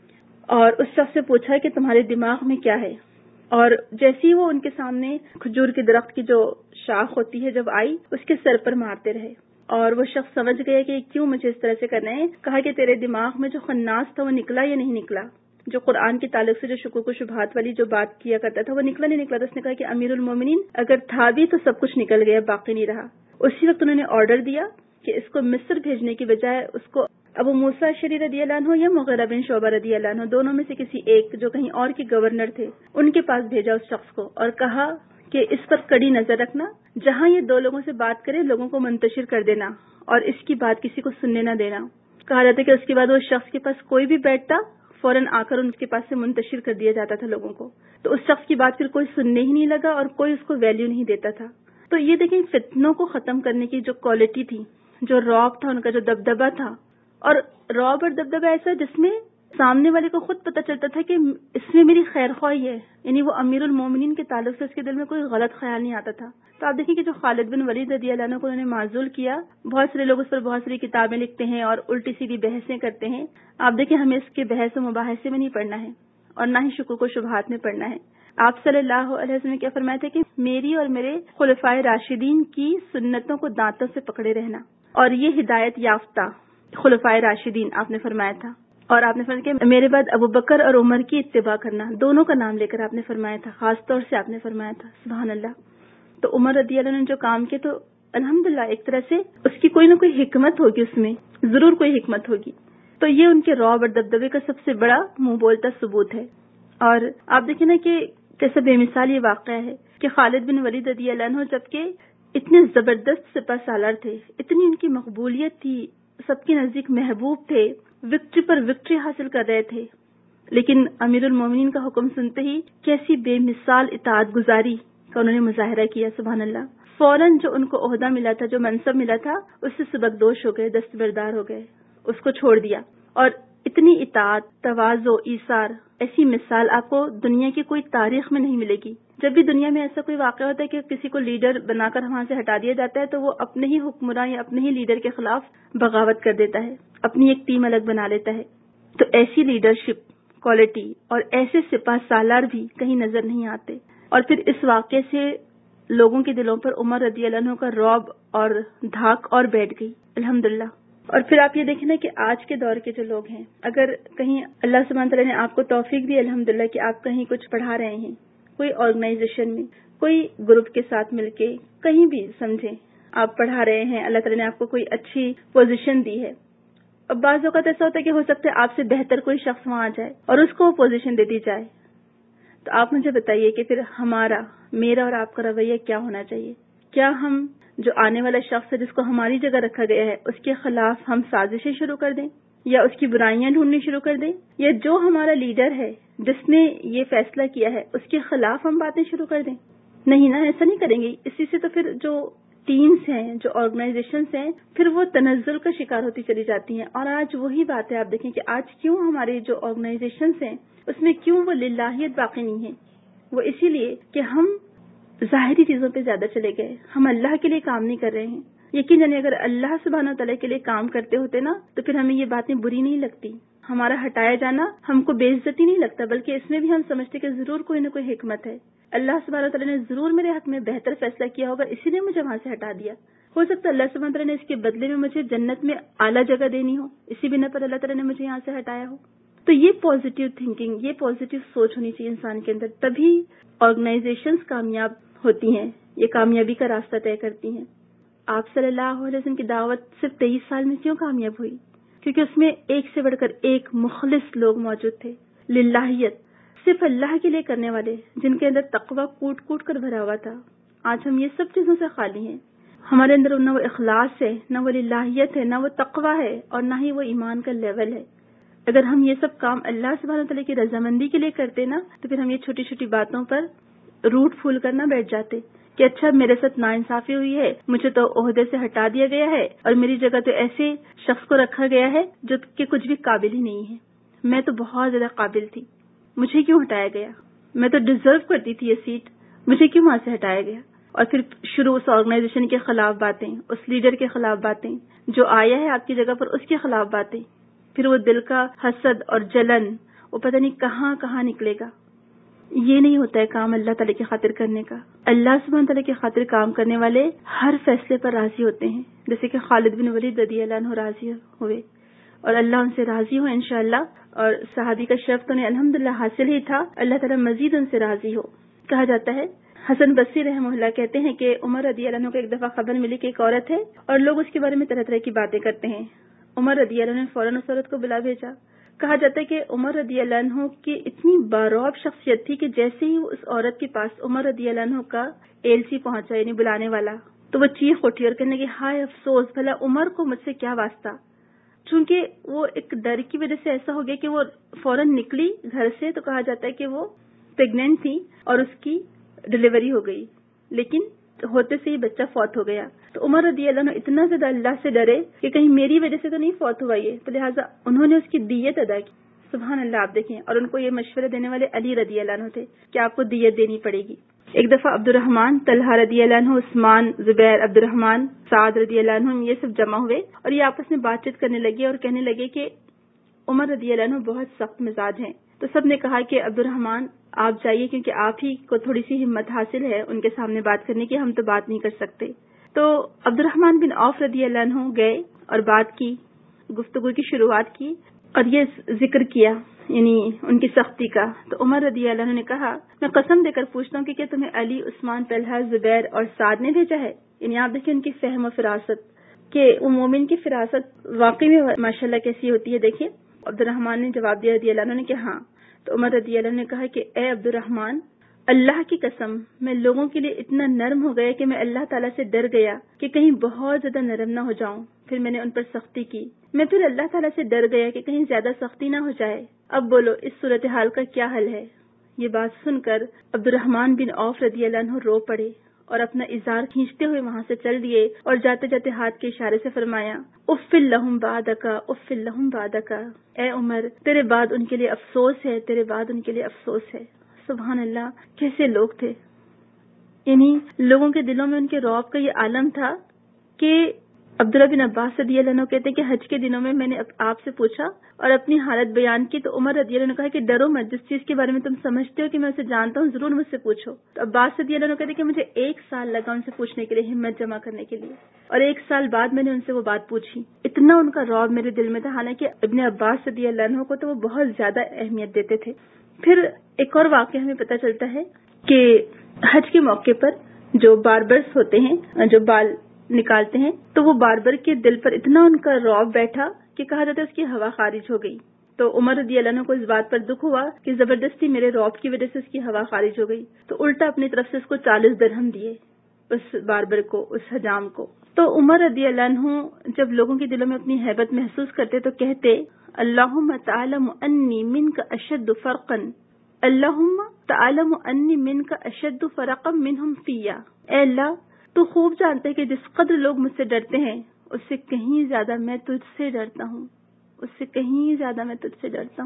اور اس شخص سے پوچھا کہ تمہارے دماغ میں کیا ہے. اور جیسے ہی وہ ان کے سامنے کھجور کے درخت کی جو شاخ ہوتی ہے جب آئی، اس کے سر پر مارتے رہے اور وہ شخص سمجھ گیا کہ کیوں مجھے اس طرح سے کرنا ہے. کہا کہ تیرے دماغ میں جو خناس تھا وہ نکلا یا نہیں نکلا، جو قرآن کے تعلق سے جو شکوک و شبہات والی جو بات کیا کرتا تھا وہ نکلا نہیں نکلا. تو اس نے کہا کہ امیر المومنین اگر تھا بھی تو سب کچھ نکل گیا، باقی نہیں رہا. اسی وقت انہوں نے آرڈر دیا کہ اس کو مصر بھیجنے کی بجائے اس کو ابو موسیٰ اشعری رضی اللہ عنہ یا مغیرہ بن شعبہ رضی اللہ عنہ، دونوں میں سے کسی ایک جو کہیں اور کے گورنر تھے، ان کے پاس بھیجا اس شخص کو اور کہا کہ اس پر کڑی نظر رکھنا، جہاں یہ دو لوگوں سے بات کرے لوگوں کو منتشر کر دینا اور اس کی بات کسی کو سننے نہ دینا. کہا جاتا ہے کہ اس کے بعد اس شخص کے پاس کوئی بھی بیٹھتا فوراً آ کر ان کے پاس سے منتشر کر دیا جاتا تھا لوگوں کو. تو اس شخص کی بات پھر کوئی سننے ہی نہیں لگا اور کوئی اس کو ویلیو نہیں دیتا تھا. تو یہ دیکھیں فتنوں کو ختم کرنے کی جو کوالٹی تھی، جو رعب تھا، ان کا جو دبدبہ تھا، اور رعب اور دبدبہ ایسا جس میں سامنے والے کو خود پتہ چلتا تھا کہ اس میں میری خیر خواہی ہے، یعنی وہ امیر المومنین کے تعلق سے اس کے دل میں کوئی غلط خیال نہیں آتا تھا. تو آپ دیکھیں کہ جو خالد بن ولید رضی اللہ عنہ کو انہوں نے معزول کیا، بہت سارے لوگ اس پر بہت ساری کتابیں لکھتے ہیں اور الٹی سیدھی بحثیں کرتے ہیں. آپ دیکھیں ہمیں اس کے بحث و مباحثے میں نہیں پڑھنا ہے اور نہ ہی شکوک و شبہات میں پڑھنا ہے. آپ صلی اللہ علیہ وسلم نے کیا فرمایا تھا کہ میری اور میرے خلفائے راشدین کی سنتوں کو دانتوں سے پکڑے رہنا، اور یہ ہدایت یافتہ خلفائے راشدین آپ نے فرمایا تھا. اور آپ نے فرمایا کہ میرے بعد ابو بکر اور عمر کی اتباع کرنا، دونوں کا نام لے کر آپ نے فرمایا تھا، خاص طور سے آپ نے فرمایا تھا. سبحان اللہ. تو عمر رضی اللہ عنہ نے جو کام کیا، تو الحمدللہ ایک طرح سے اس کی کوئی نہ کوئی حکمت ہوگی، اس میں ضرور کوئی حکمت ہوگی. تو یہ ان کے رعب اور دبدبے کا سب سے بڑا منہ بولتا ثبوت ہے. اور آپ دیکھیں نا کہ کیسا بے مثال یہ واقعہ ہے کہ خالد بن ولید رضی اللہ عنہ جبکہ اتنے زبردست سپہ سالار تھے، اتنی ان کی مقبولیت تھی، سب کے نزدیک محبوب تھے، وکٹری پر وکٹری حاصل کر رہے تھے، لیکن امیر المومنین کا حکم سنتے ہی کیسی بے مثال اطاعت گزاری کا انہوں نے مظاہرہ کیا. سبحان اللہ. فوراً جو ان کو عہدہ ملا تھا، جو منصب ملا تھا، اس سے سبکدوش ہو گئے، دستبردار ہو گئے، اس کو چھوڑ دیا. اور اتنی اطاعت، تواضع، ایثار، ایسی مثال آپ کو دنیا کی کوئی تاریخ میں نہیں ملے گی. جب بھی دنیا میں ایسا کوئی واقعہ ہوتا ہے کہ کسی کو لیڈر بنا کر وہاں سے ہٹا دیا جاتا ہے، تو وہ اپنے ہی حکمراں یا اپنے ہی لیڈر کے خلاف بغاوت کر دیتا ہے، اپنی ایک ٹیم الگ بنا لیتا ہے. تو ایسی لیڈرشپ کوالٹی اور ایسے سپاہ سالار بھی کہیں نظر نہیں آتے. اور پھر اس واقعے سے لوگوں کے دلوں پر عمر رضی اللہ عنہ کا رعب اور دھاک اور بیٹھ گئی الحمدللہ. اور پھر آپ یہ دیکھیں نا کہ آج کے دور کے جو لوگ ہیں، اگر کہیں اللہ سبحانہ تعالیٰ نے آپ کو توفیق دی الحمدللہ کہ آپ کہیں کچھ پڑھا رہے ہیں، کوئی آرگنائزیشن میں، کوئی گروپ کے ساتھ مل کے، کہیں بھی سمجھیں آپ پڑھا رہے ہیں، اللہ تعالیٰ نے آپ کو کوئی اچھی پوزیشن دی ہے. اب بعض اوقات ایسا ہوتا ہے کہ ہو سکتا ہے آپ سے بہتر کوئی شخص وہاں آ جائے اور اس کو وہ پوزیشن دے دی جائے. تو آپ مجھے بتائیے کہ پھر ہمارا، میرا اور آپ کا رویہ کیا ہونا چاہیے؟ کیا ہم جو آنے والا شخص ہے جس کو ہماری جگہ رکھا گیا ہے، اس کے خلاف ہم سازشیں شروع کر دیں یا اس کی برائیاں ڈھونڈنی شروع کر دیں، یا جو ہمارا لیڈر ہے جس نے یہ فیصلہ کیا ہے اس کے خلاف ہم باتیں شروع کر دیں؟ نہیں نا، ایسا نہیں کریں گے. اسی سے تو پھر جو ٹیمز ہیں، جو آرگنائزیشنز ہیں، پھر وہ تنزل کا شکار ہوتی چلی جاتی ہیں. اور آج وہی بات ہے، آپ دیکھیں کہ آج کیوں ہماری جو آرگنائزیشنز ہیں اس میں کیوں وہ للہیت باقی نہیں ہے؟ وہ اسی لیے کہ ہم ظاہری چیزوں پہ زیادہ چلے گئے، ہم اللہ کے لیے کام نہیں کر رہے ہیں۔ یقین جانے اگر اللہ سبحانہ تعالیٰ کے لیے کام کرتے ہوتے نا تو پھر ہمیں یہ باتیں بری نہیں لگتی، ہمارا ہٹایا جانا ہم کو بے عزتی نہیں لگتا، بلکہ اس میں بھی ہم سمجھتے کہ ضرور کوئی نہ کوئی حکمت ہے، اللہ سبحانہ تعالیٰ نے ضرور میرے حق میں بہتر فیصلہ کیا ہوگا، اسی لیے مجھے وہاں سے ہٹا دیا۔ ہو سکتا ہے اللہ سبحانہ تعالیٰ نے اس کے بدلے میں مجھے جنت میں اعلیٰ جگہ دینی ہو، اسی بنا پر اللہ تعالیٰ نے مجھے یہاں سے ہٹایا ہو۔ تو یہ پازیٹیو تھنکنگ، یہ پازیٹیو سوچ ہونی چاہیے انسان کے اندر، تبھی آرگنائزیشنز کامیاب ہوتی ہیں، یہ کامیابی کا راستہ طے کرتی ہیں۔ آپ صلی اللہ علیہ وسلم کی دعوت صرف تیئیس سال میں کیوں کامیاب ہوئی؟ کیونکہ اس میں ایک سے بڑھ کر ایک مخلص لوگ موجود تھے، للہیت، صرف اللہ کے لیے کرنے والے، جن کے اندر تقوی کوٹ کوٹ کر بھرا ہوا تھا۔ آج ہم یہ سب چیزوں سے خالی ہیں، ہمارے اندر نہ وہ اخلاص ہے، نہ وہ للہیت ہے، نہ وہ تقوی ہے، اور نہ ہی وہ ایمان کا لیول ہے۔ اگر ہم یہ سب کام اللہ سبحانہ تعالیٰ کی رضامندی کے لیے کرتے نا تو پھر ہم یہ چھوٹی چھوٹی باتوں پر روٹ پھول کر نہ بیٹھ جاتے کہ اچھا میرے ساتھ ناانصافی ہوئی ہے، مجھے تو عہدے سے ہٹا دیا گیا ہے اور میری جگہ تو ایسے شخص کو رکھا گیا ہے جو کہ کچھ بھی قابل ہی نہیں ہے، میں تو بہت زیادہ قابل تھی، مجھے کیوں ہٹایا گیا؟ میں تو ڈیزرو کرتی تھی یہ سیٹ، مجھے کیوں وہاں سے ہٹایا گیا؟ اور پھر شروع اس آرگنائزیشن کے خلاف باتیں، اس لیڈر کے خلاف باتیں، جو آیا ہے آپ کی جگہ پر اس کے خلاف باتیں، پھر وہ دل کا حسد اور جلن، وہ پتہ نہیں کہاں کہاں نکلے گا۔ یہ نہیں ہوتا ہے کام اللہ تعالیٰ کی خاطر کرنے کا۔ اللہ سبحانہ تعالیٰ کی خاطر کام کرنے والے ہر فیصلے پر راضی ہوتے ہیں، جیسے کہ خالد بن ولید رضی اللہ عنہ راضی ہوئے اور اللہ ان سے راضی ہو انشاءاللہ، اور صحابی کا شرف تو انہیں الحمدللہ حاصل ہی تھا، اللہ تعالیٰ مزید ان سے راضی ہو۔ کہا جاتا ہے، حسن بصری رحمہ اللہ کہتے ہیں کہ عمر رضی اللہ عنہ کو ایک دفعہ خبر ملی کہ ایک عورت ہے اور لوگ اس کے بارے میں طرح طرح کی باتیں کرتے ہیں۔ عمر رضی اللہ عنہ نے فوراً اس عورت کو بلا بھیجا۔ کہا جاتا ہے کہ عمر رضی اللہ عنہ کی اتنی بارعب شخصیت تھی کہ جیسے ہی وہ اس عورت کے پاس عمر رضی اللہ عنہ کا ایل سی پہنچا، یعنی بلانے والا، تو وہ چیخ اٹھی اور کہنے لگی، ہائے افسوس، بھلا عمر کو مجھ سے کیا واسطہ؟ چونکہ وہ ایک ڈر کی وجہ سے ایسا ہو گیا کہ وہ فوراً نکلی گھر سے، تو کہا جاتا ہے کہ وہ پریگنینٹ تھی اور اس کی ڈلیوری ہو گئی، لیکن ہوتے سے ہی بچہ فوت ہو گیا۔ تو عمر رضی اللہ عنہ اتنا زیادہ اللہ سے ڈرے کہ کہیں میری وجہ سے تو نہیں فوت ہوا یہ، تو لہٰذا انہوں نے اس کی دیت ادا کی۔ سبحان اللہ، آپ دیکھیں، اور ان کو یہ مشورہ دینے والے علی رضی اللہ عنہ تھے کہ آپ کو دیت دینی پڑے گی۔ ایک دفعہ عبد الرحمن، طلحہ رضی اللہ عنہ، عثمان، زبیر، عبد الرحمن، سعد رضی اللہ عنہ، یہ سب جمع ہوئے اور یہ آپس میں بات چیت کرنے لگے اور کہنے لگے کہ عمر رضی اللہ عنہ بہت سخت مزاج ہیں۔ تو سب نے کہا کہ عبد الرحمن آپ جائیے، کیونکہ آپ ہی کو تھوڑی سی ہمت حاصل ہے ان کے سامنے بات کرنے کی، ہم تو بات نہیں کر سکتے۔ تو عبد الرحمن بن عوف رضی اللہ عنہ گئے اور بات کی، گفتگو کی شروعات کی اور یہ ذکر کیا یعنی ان کی سختی کا۔ تو عمر رضی اللہ عنہ نے کہا، میں قسم دے کر پوچھتا ہوں کہ کیا تمہیں علی، عثمان، طلحہ، زبیر اور سعد نے بھیجا ہے؟ یعنی آپ دیکھیں ان کی فہم و فراست، کہ وہ مومن کی فراست واقعی میں ماشاءاللہ کیسی ہوتی ہے۔ دیکھیں عبد الرحمن نے جواب دیا رضی اللہ عنہ نے کہ ہاں۔ تو عمر رضی اللہ عنہ نے کہا کہ اے عبد الرحمن، اللہ کی قسم میں لوگوں کے لیے اتنا نرم ہو گیا کہ میں اللہ تعالیٰ سے ڈر گیا کہ کہیں بہت زیادہ نرم نہ ہو جاؤں، پھر میں نے ان پر سختی کی۔ میں پھر اللہ تعالیٰ سے ڈر گیا کہ کہیں زیادہ سختی نہ ہو جائے۔ اب بولو اس صورتحال کا کیا حل ہے؟ یہ بات سن کر عبد الرحمن بن عوف رضی اللہ عنہ رو پڑے اور اپنا ازار کھینچتے ہوئے وہاں سے چل دیے اور جاتے جاتے ہاتھ کے اشارے سے فرمایا، اف لہم بعدک، اف لہم بعدک، اے عمر تیرے بعد ان کے لیے افسوس ہے، تیرے بعد ان کے لیے افسوس ہے۔ سبحان اللہ، کیسے لوگ تھے، یعنی لوگوں کے دلوں میں ان کے رعب کا یہ عالم تھا کہ عبداللہ بن عباس رضی اللہ عنہ کہتے ہیں کہ حج کے دنوں میں میں نے آپ سے پوچھا اور اپنی حالت بیان کی، تو عمر رضی اللہ عنہ نے کہا کہ ڈرو مت، جس چیز کے بارے میں تم سمجھتے ہو کہ میں اسے جانتا ہوں ضرور مجھ سے پوچھو۔ تو عباس رضی اللہ عنہ کہتے ہیں کہ مجھے ایک سال لگا ان سے پوچھنے کے لیے، ہمت جمع کرنے کے لیے، اور ایک سال بعد میں نے ان سے وہ بات پوچھی۔ اتنا ان کا رعب میرے دل میں تھا، حالانکہ ابن عباس رضی اللہ عنہ کو تو وہ بہت زیادہ اہمیت دیتے تھے۔ پھر ایک اور واقعہ ہمیں پتہ چلتا ہے کہ حج کے موقع پر جو باربرس ہوتے ہیں، جو بال نکالتے ہیں، تو وہ باربر کے دل پر اتنا ان کا رعب بیٹھا کہ کہا جاتا ہے اس کی ہوا خارج ہو گئی۔ تو عمر رضی اللہ عنہ کو اس بات پر دکھ ہوا کہ زبردستی میرے رعب کی وجہ سے اس کی ہوا خارج ہو گئی، تو الٹا اپنی طرف سے اس کو چالیس درہم دیے، اس باربر کو، اس حجام کو۔ تو عمر رضی اللہ عنہ جب لوگوں کے دلوں میں اپنی ہیبت محسوس کرتے تو کہتے، اللہم تعلم انی منک اشد فرقا، اللہم تعلم انی منک اشد فرقا منہم فیا، اے اللہ تو خوب جانتے کہ جس قدر لوگ مجھ سے ڈرتے ہیں اس سے کہیں زیادہ میں تجھ سے ڈرتا ہوں، اس سے کہیں زیادہ میں تجھ سے ڈرتا ہوں۔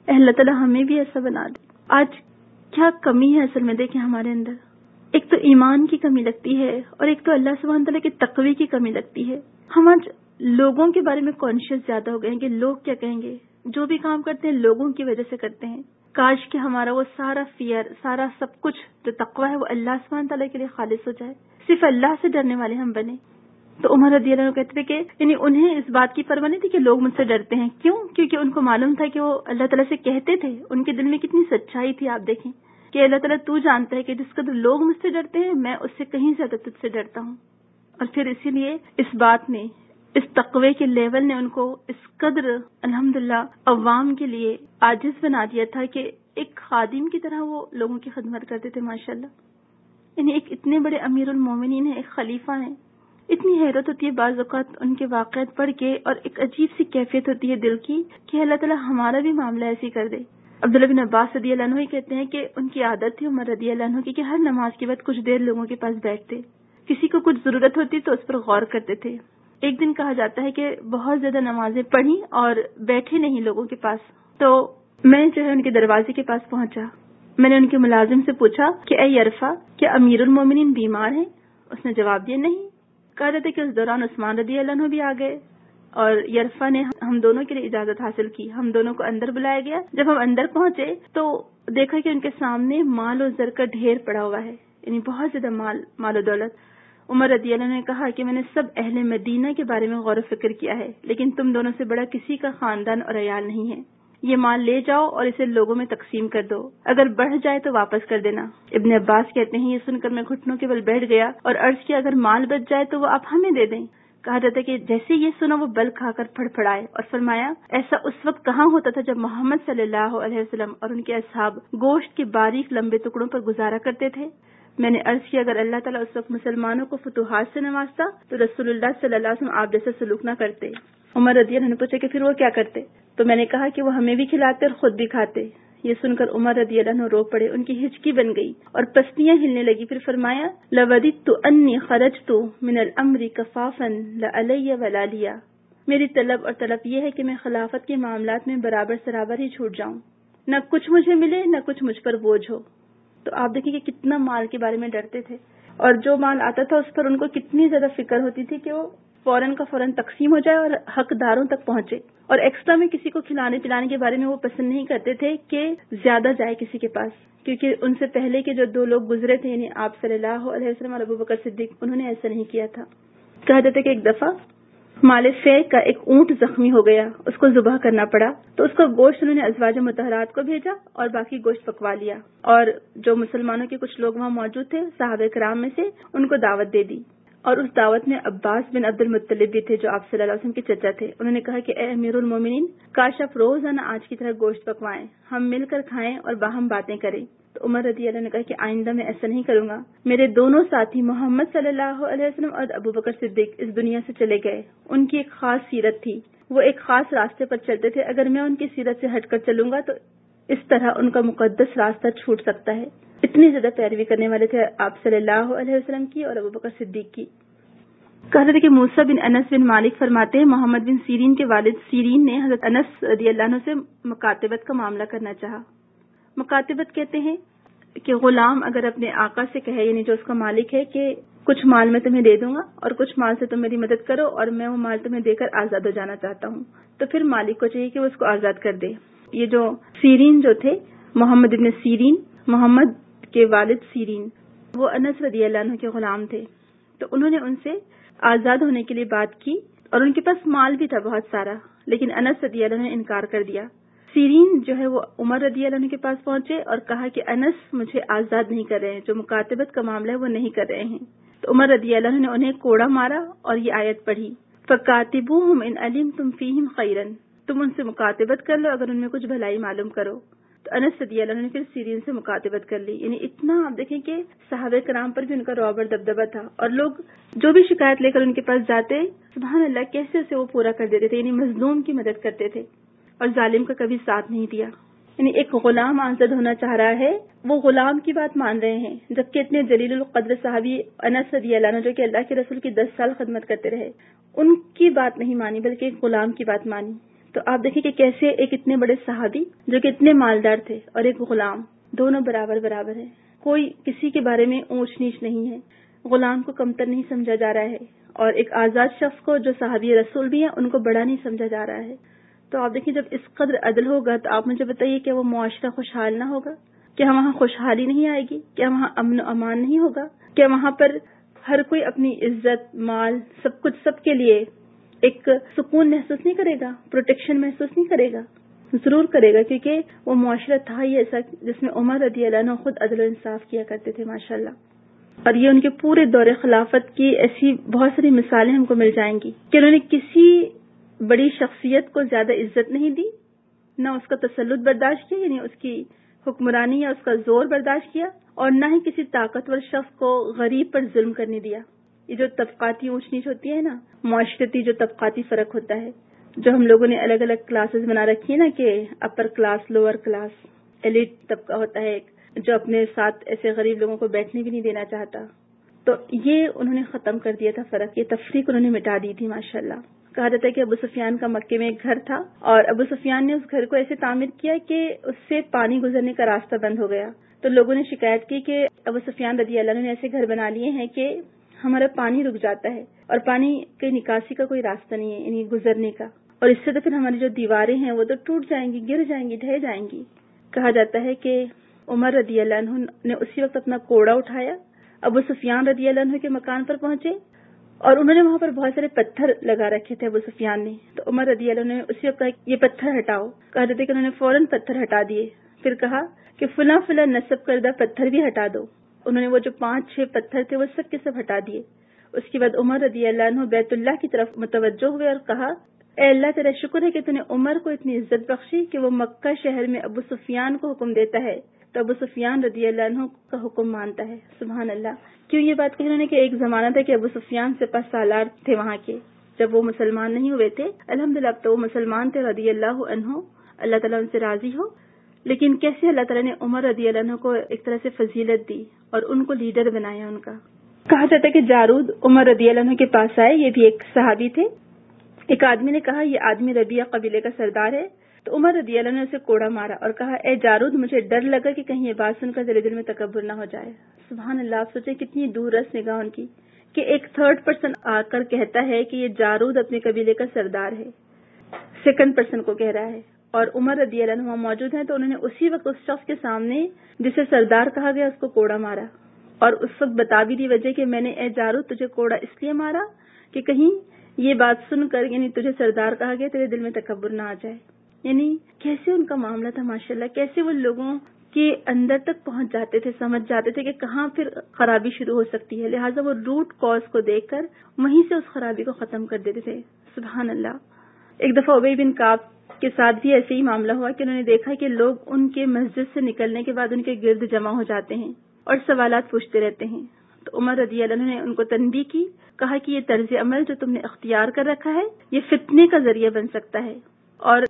اے اللہ تعالیٰ ہمیں بھی ایسا بنا دے. آج کیا کمی ہے اصل میں دیکھیں ہمارے اندر. ایک تو ایمان کی کمی لگتی ہے اور ایک تو اللہ سبحانہ تعالیٰ کی تقوی کی کمی لگتی ہے. ہم آج لوگوں کے بارے میں کانشیس زیادہ ہو گئے ہیں کہ لوگ کیا کہیں گے. جو بھی کام کرتے ہیں لوگوں کی وجہ سے کرتے ہیں. کاش کہ ہمارا وہ سارا فیئر، سارا سب کچھ جو تقوی ہے وہ اللہ سبحانہ تعالیٰ کے لیے خالص ہو جائے. صرف اللہ سے ڈرنے والے ہم بنے. تو عمر رضی اللہ عنہ کہتے تھے کہ یعنی انہیں اس بات کی پرواہ نہیں تھی کہ لوگ مجھ سے ڈرتے ہیں. کیوں؟ کیونکہ ان کو معلوم تھا کہ وہ اللہ تعالیٰ سے کہتے تھے. ان کے دل میں کتنی سچائی تھی آپ دیکھیں کہ اللہ تعالیٰ تو جانتا ہے کہ جس قدر لوگ مجھ سے ڈرتے ہیں میں اس سے کہیں زیادہ تجھ سے ڈرتا ہوں. اور پھر اسی لیے اس بات نے، اس تقوی کے لیول نے ان کو اس قدر الحمدللہ عوام کے لیے عاجز بنا دیا تھا کہ ایک خادم کی طرح وہ لوگوں کی خدمت کرتے تھے. ماشاءاللہ یعنی ایک اتنے بڑے امیر المومنین ہیں، ایک خلیفہ ہیں. اتنی حیرت ہوتی ہے بعض اوقات ان کے واقعات پڑھ کے اور ایک عجیب سی کیفیت ہوتی ہے دل کی کہ اللہ تعالیٰ ہمارا بھی معاملہ ایسی کر دے. عبداللہ بن عباس رضی اللہ عنہ کہتے ہیں کہ ان کی عادت تھی عمر رضی اللہ عنہ کی کہ ہر نماز کے بعد کچھ دیر لوگوں کے پاس بیٹھتے، کسی کو کچھ ضرورت ہوتی تو اس پر غور کرتے تھے. ایک دن کہا جاتا ہے کہ بہت زیادہ نمازیں پڑھی اور بیٹھے نہیں لوگوں کے پاس. تو میں جو ہے ان کے دروازے کے پاس پہنچا. میں نے ان کے ملازم سے پوچھا کہ اے یرفا، کیا امیر المومنین بیمار ہیں؟ اس نے جواب دیا نہیں. کہا جاتا ہے کہ اس دوران عثمان رضی اللہ عنہ بھی آ گئے اور یرفا نے ہم دونوں کے لیے اجازت حاصل کی. ہم دونوں کو اندر بلایا گیا. جب ہم اندر پہنچے تو دیکھا کہ ان کے سامنے مال و زر کا ڈھیر پڑا ہوا ہے، یعنی بہت زیادہ مال مال و دولت. عمر رضی اللہ عنہ نے کہا کہ میں نے سب اہل مدینہ کے بارے میں غور و فکر کیا ہے، لیکن تم دونوں سے بڑا کسی کا خاندان اور عیال نہیں ہے. یہ مال لے جاؤ اور اسے لوگوں میں تقسیم کر دو. اگر بڑھ جائے تو واپس کر دینا. ابن عباس کہتے ہیں یہ سن کر میں گھٹنوں کے بل بیٹھ گیا اور عرض کیا اگر مال بچ جائے تو وہ آپ ہمیں دے دیں. کہا جاتا ہے کہ جیسے یہ سنا وہ بل کھا کر پھڑ پھڑائے اور فرمایا ایسا اس وقت کہاں ہوتا تھا جب محمد صلی اللہ علیہ وسلم اور ان کے اصحاب گوشت کے باریک لمبے ٹکڑوں پر گزارا کرتے تھے. میں نے عرض کیا اگر اللہ تعالیٰ اس وقت مسلمانوں کو فتوحات سے نوازتا تو رسول اللہ صلی اللہ علیہ وسلم آپ جیسا سلوک نہ کرتے. عمر رضی اللہ عنہ نے پوچھا کہ پھر وہ کیا کرتے؟ تو میں نے کہا کہ وہ ہمیں بھی کھلاتے اور خود بھی کھاتے. یہ سن کر عمر رضی اللہ عنہ رو پڑے. ان کی ہچکی بن گئی اور پسلیاں ہلنے لگی. پھر فرمایا لوددت انی خرجت من الامر کفافا لعلی ولا لیا. میری طلب اور طلب یہ ہے کہ میں خلافت کے معاملات میں برابر سرابر ہی چھوٹ جاؤں، نہ کچھ مجھے ملے نہ کچھ مجھ پر بوجھ ہو. تو آپ دیکھیں کہ کتنا مال کے بارے میں ڈرتے تھے اور جو مال آتا تھا اس پر ان کو کتنی زیادہ فکر ہوتی تھی کہ وہ فوراً کا فوراً تقسیم ہو جائے اور حقداروں تک پہنچے. اور ایکسٹرا میں کسی کو کھلانے پلانے کے بارے میں وہ پسند نہیں کرتے تھے کہ زیادہ جائے کسی کے پاس، کیونکہ ان سے پہلے کے جو دو لوگ گزرے تھے یعنی آپ صلی اللہ علیہ وسلم اور ابو بکر صدیق، انہوں نے ایسا نہیں کیا تھا. کہا جاتا ہے کہ ایک دفعہ مال فے کا ایک اونٹ زخمی ہو گیا، اس کو ذبح کرنا پڑا. تو اس کا گوشت انہوں نے ازواج مطہرات کو بھیجا اور باقی گوشت پکوا لیا اور جو مسلمانوں کے کچھ لوگ وہاں موجود تھے صحابہ کرام میں سے ان کو دعوت دے دی. اور اس دعوت میں عباس بن عبد المطلب بھی تھے جو آپ صلی اللہ علیہ وسلم کے چچا تھے. انہوں نے کہا کہ اے امیر المومنین کاش آپ روزانہ آج کی طرح گوشت پکوائیں، ہم مل کر کھائیں اور باہم باتیں کریں. تو عمر رضی اللہ نے کہا کہ آئندہ میں ایسا نہیں کروں گا. میرے دونوں ساتھی محمد صلی اللہ علیہ وسلم اور ابو بکر صدیق اس دنیا سے چلے گئے. ان کی ایک خاص سیرت تھی، وہ ایک خاص راستے پر چلتے تھے. اگر میں ان کی سیرت سے ہٹ کر چلوں گا تو اس طرح ان کا مقدس راستہ چھوٹ سکتا ہے. اتنی زیادہ پیروی کرنے والے تھے آپ صلی اللہ علیہ وسلم کی اور ابو بکر صدیق کی. کہتے تھے کہ موسیٰ بن انس بن مالک فرماتے ہیں محمد بن سیرین کے والد سیرین نے حضرت انس رضی اللہ عنہ سے مکاتبت کا معاملہ کرنا چاہا. مکاتبت کہتے ہیں کہ غلام اگر اپنے آقا سے کہے یعنی جو اس کا مالک ہے کہ کچھ مال میں تمہیں دے دوں گا اور کچھ مال سے تم میری مدد کرو اور میں وہ مال تمہیں دے کر آزاد ہو جانا چاہتا ہوں، تو پھر مالک کو چاہیے کہ وہ اس کو آزاد کر دے. یہ جو سیرین جو تھے محمد بن سیرین، محمد کے والد سیرین، وہ انس رضی اللہ عنہ کے غلام تھے. تو انہوں نے ان سے آزاد ہونے کے لیے بات کی اور ان کے پاس مال بھی تھا بہت سارا، لیکن انس رضی اللہ عنہ نے انکار کر دیا. سیرین جو ہے وہ عمر رضی اللہ عنہ کے پاس پہنچے اور کہا کہ انس مجھے آزاد نہیں کر رہے ہیں، جو مکاتبت کا معاملہ ہے وہ نہیں کر رہے ہیں. تو عمر رضی اللہ عنہ نے انہیں کوڑا مارا اور یہ آیت پڑھی فَقَاتِبُوهُمْ إِنْ عَلِمْتُمْ فِيهِمْ خَيْرًا، تم ان سے مکاتبت کر لو اگر ان میں کچھ بھلائی معلوم کرو. تو انس رضی اللہ عنہ نے پھر سیرین سے مکاتبت کر لی. یعنی اتنا آپ دیکھیں کہ صحابہ کرام پر بھی ان کا رعب اور دبدبہ تھا اور لوگ جو بھی شکایت لے کر ان کے پاس جاتے سبحان اللہ کیسے اسے وہ پورا کر دیتے تھے. یعنی مظلوم کی مدد کرتے تھے اور ظالم کا کبھی ساتھ نہیں دیا. یعنی ایک غلام آزاد ہونا چاہ رہا ہے، وہ غلام کی بات مان رہے ہیں، جبکہ اتنے جلیل القدر صحابی انس رضی اللہ عنہ جو کہ اللہ کے رسول کی دس سال خدمت کرتے رہے، ان کی بات نہیں مانی بلکہ ایک غلام کی بات مانی. تو آپ دیکھیں کہ کیسے ایک اتنے بڑے صحابی جو کہ اتنے مالدار تھے اور ایک غلام، دونوں برابر برابر ہیں، کوئی کسی کے بارے میں اونچ نیچ نہیں ہے، غلام کو کمتر نہیں سمجھا جا رہا ہے اور ایک آزاد شخص کو جو صحابی رسول بھی ہیں ان کو بڑا نہیں سمجھا جا رہا ہے. تو آپ دیکھیں جب اس قدر عدل ہوگا تو آپ مجھے بتائیے کہ وہ معاشرہ خوشحال نہ ہوگا؟ کیا وہاں خوشحالی نہیں آئے گی؟ کیا وہاں امن و امان نہیں ہوگا؟ کیا وہاں پر ہر کوئی اپنی عزت، مال، سب کچھ سب کے لیے ایک سکون محسوس نہیں کرے گا، پروٹیکشن محسوس نہیں کرے گا؟ ضرور کرے گا، کیونکہ وہ معاشرہ تھا ہی ایسا جس میں عمر رضی اللہ عنہ خود عدل و انصاف کیا کرتے تھے ماشاءاللہ. اور یہ ان کے پورے دور خلافت کی ایسی بہت ساری مثالیں ہم کو مل جائیں گی کہ انہوں نے کسی بڑی شخصیت کو زیادہ عزت نہیں دی، نہ اس کا تسلط برداشت کیا، یعنی اس کی حکمرانی یا اس کا زور برداشت کیا، اور نہ ہی کسی طاقتور شخص کو غریب پر ظلم کرنے دیا. یہ جو طبقاتی اونچ نیچ ہوتی ہے نا، معاشرتی جو طبقاتی فرق ہوتا ہے، جو ہم لوگوں نے الگ الگ کلاسز بنا رکھی ہے نا کہ upper class, lower class, elite طبقہ ہوتا ہے ایک جو اپنے ساتھ ایسے غریب لوگوں کو بیٹھنے بھی نہیں دینا چاہتا. تو یہ انہوں نے ختم کر دیا تھا فرق، یہ تفریق انہوں نے مٹا دی تھی ماشاءاللہ. کہا جاتا ہے کہ ابو سفیان کا مکے میں ایک گھر تھا اور ابو سفیان نے اس گھر کو ایسے تعمیر کیا کہ اس سے پانی گزرنے کا راستہ بند ہو گیا. تو لوگوں نے شکایت کی کہ ابو سفیان رضی اللہ عنہ نے ایسے گھر بنا لیے ہیں کہ ہمارا پانی رک جاتا ہے اور پانی کی نکاسی کا کوئی راستہ نہیں ہے، یعنی گزرنے کا، اور اس سے تو پھر ہماری جو دیواریں ہیں وہ تو ٹوٹ جائیں گی، گر جائیں گی، ڈھہ جائیں گی. کہا جاتا ہے کہ عمر رضی اللہ عنہ نے اسی وقت اپنا کوڑا اٹھایا، ابو سفیان رضی اللہ عنہ کے مکان پر پہنچے اور انہوں نے وہاں پر بہت سارے پتھر لگا رکھے تھے ابو سفیان نے. تو عمر رضی اللہ عنہ نے اسی وقت کہا یہ پتھر ہٹاؤ. کہا جاتا ہے کہ انہوں نے فوراً پتھر ہٹا دیے. پھر کہا کہ فلاں فلاں نصب کردہ پتھر بھی ہٹا دو. انہوں نے وہ جو پانچ چھ پتھر تھے وہ سب کے سب ہٹا دیے. اس کے بعد عمر رضی اللہ عنہ بیت اللہ کی طرف متوجہ ہوئے اور کہا اے اللہ تیرا شکر ہے کہ تو نے عمر کو اتنی عزت بخشی کہ وہ مکہ شہر میں ابو سفیان کو حکم دیتا ہے تو ابو سفیان رضی اللہ عنہ کا حکم مانتا ہے. سبحان اللہ. کیوں یہ بات کہی انہوں نے کہ ایک زمانہ تھا کہ ابو سفیان سپہ سالار تھے وہاں کے، جب وہ مسلمان نہیں ہوئے تھے. الحمدللہ اب تو وہ مسلمان تھے رضی اللہ عنہ، اللہ تعالیٰ ان سے راضی ہو. لیکن کیسے اللہ تعالیٰ نے عمر رضی اللہ عنہ کو ایک طرح سے فضیلت دی اور ان کو لیڈر بنایا ان کا. کہا جاتا ہے کہ جارود عمر رضی اللہ عنہ کے پاس آئے، یہ بھی ایک صحابی تھے. ایک آدمی نے کہا یہ آدمی ربیعہ قبیلے کا سردار ہے. تو عمر رضی اللہ عنہ نے اسے کوڑا مارا اور کہا اے جارود مجھے ڈر لگا کہ کہیں یہ بات سن کر تیرے دل میں تکبر نہ ہو جائے. سبحان اللہ. آپ سوچیں کتنی دور رس نگاہ ان کی کہ ایک تھرڈ پرسن آ کر کہتا ہے کہ یہ جارود اپنے قبیلے کا سردار ہے، سیکنڈ پرسن کو کہہ رہا ہے. اور عمر رضی اللہ عنہ وہاں موجود ہیں تو انہوں نے اسی وقت اس شخص کے سامنے جسے سردار کہا گیا اس کو کوڑا مارا اور اس وقت بتا بھی دی وجہ کہ میں نے اے جارود تجھے کوڑا اس لیے مارا کہ کہیں یہ بات سن کر یعنی تجھے سردار کہا گیا تیرے دل میں تکبر نہ آ جائے. یعنی کیسے ان کا معاملہ تھا ماشاءاللہ، کیسے وہ لوگوں کے اندر تک پہنچ جاتے تھے، سمجھ جاتے تھے کہ کہاں پھر خرابی شروع ہو سکتی ہے. لہٰذا وہ روٹ کاز کو دیکھ کر وہیں سے اس خرابی کو ختم کر دیتے تھے. سبحان اللہ. ایک دفعہ ابی بن کعب کے ساتھ بھی ایسے ہی معاملہ ہوا کہ انہوں نے دیکھا کہ لوگ ان کے مسجد سے نکلنے کے بعد ان کے گرد جمع ہو جاتے ہیں اور سوالات پوچھتے رہتے ہیں. تو عمر رضی اللہ عنہ نے ان کو تنبیہ کی، کہا کہ یہ طرز عمل جو تم نے اختیار کر رکھا ہے یہ فتنے کا ذریعہ بن سکتا ہے اور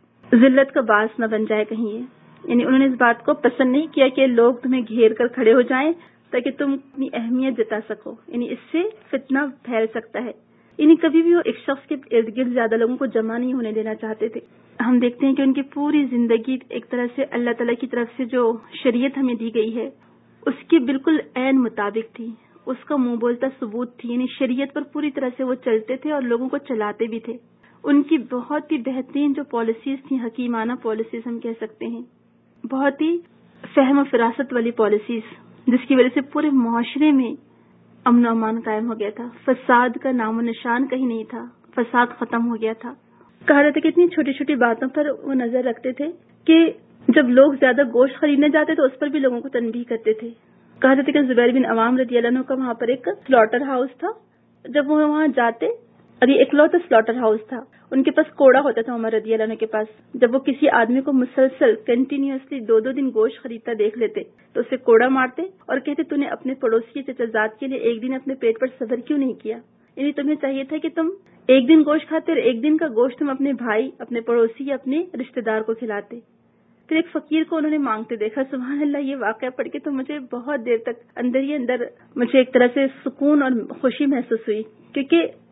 ذلت کا باعث نہ بن جائے کہیں یہ. یعنی انہوں نے اس بات کو پسند نہیں کیا کہ لوگ تمہیں گھیر کر کھڑے ہو جائیں تاکہ تم اپنی اہمیت جتا سکو، یعنی اس سے فتنہ پھیل سکتا ہے. یعنی کبھی بھی وہ ایک شخص کے ارد گرد زیادہ لوگوں کو جمع نہیں ہونے دینا چاہتے تھے. ہم دیکھتے ہیں کہ ان کی پوری زندگی ایک طرح سے اللہ تعالیٰ کی طرف سے جو شریعت ہمیں دی گئی ہے اس کے بالکل عین مطابق تھی، اس کا منہ بولتا ثبوت تھی. یعنی شریعت پر پوری طرح سے وہ چلتے تھے اور لوگوں کو چلاتے بھی تھے. ان کی بہت ہی بہترین جو پالیسیز تھیں، حکیمانہ پالیسیز ہم کہہ سکتے ہیں، بہت ہی فہم و فراست والی پالیسیز، جس کی وجہ سے پورے معاشرے میں امن و امان قائم ہو گیا تھا. فساد کا نام و نشان کہیں نہیں تھا، فساد ختم ہو گیا تھا. کہا جاتا ہے کہ اتنی چھوٹی چھوٹی باتوں پر وہ نظر رکھتے تھے کہ جب لوگ زیادہ گوشت خریدنے جاتے تو اس پر بھی لوگوں کو تنبیہ کرتے تھے. کہا جاتا ہے کہ زبیر بن عوام رضی اللہ عنہ کا وہاں پر ایک سلاٹر ہاؤس تھا. جب وہ وہاں جاتے اور یہ اکلوتا سلاٹر ہاؤس تھا، ان کے پاس کوڑا ہوتا تھا عمر رضی اللہ عنہ کے پاس. جب وہ کسی آدمی کو مسلسل کنٹینیوسلی دو دو دن گوشت خریدتا دیکھ لیتے تو اسے کوڑا مارتے اور کہتے تو نے اپنے پڑوسی کے چچا کے لیے ایک دن اپنے پیٹ پر صبر کیوں نہیں کیا؟ یعنی تمہیں چاہیے تھا کہ تم ایک دن گوشت کھاتے اور ایک دن کا گوشت تم اپنے بھائی، اپنے پڑوسی یا اپنے رشتہ دار کو کھلاتے. پھر ایک فقیر کو انہوں نے مانگتے دیکھا. سبحان اللہ. یہ واقعہ پڑھ کے تو مجھے بہت دیر تک اندر ہی اندر مجھے ایک طرح سے سکون اور خوشی محسوس ہوئی، کیونکہ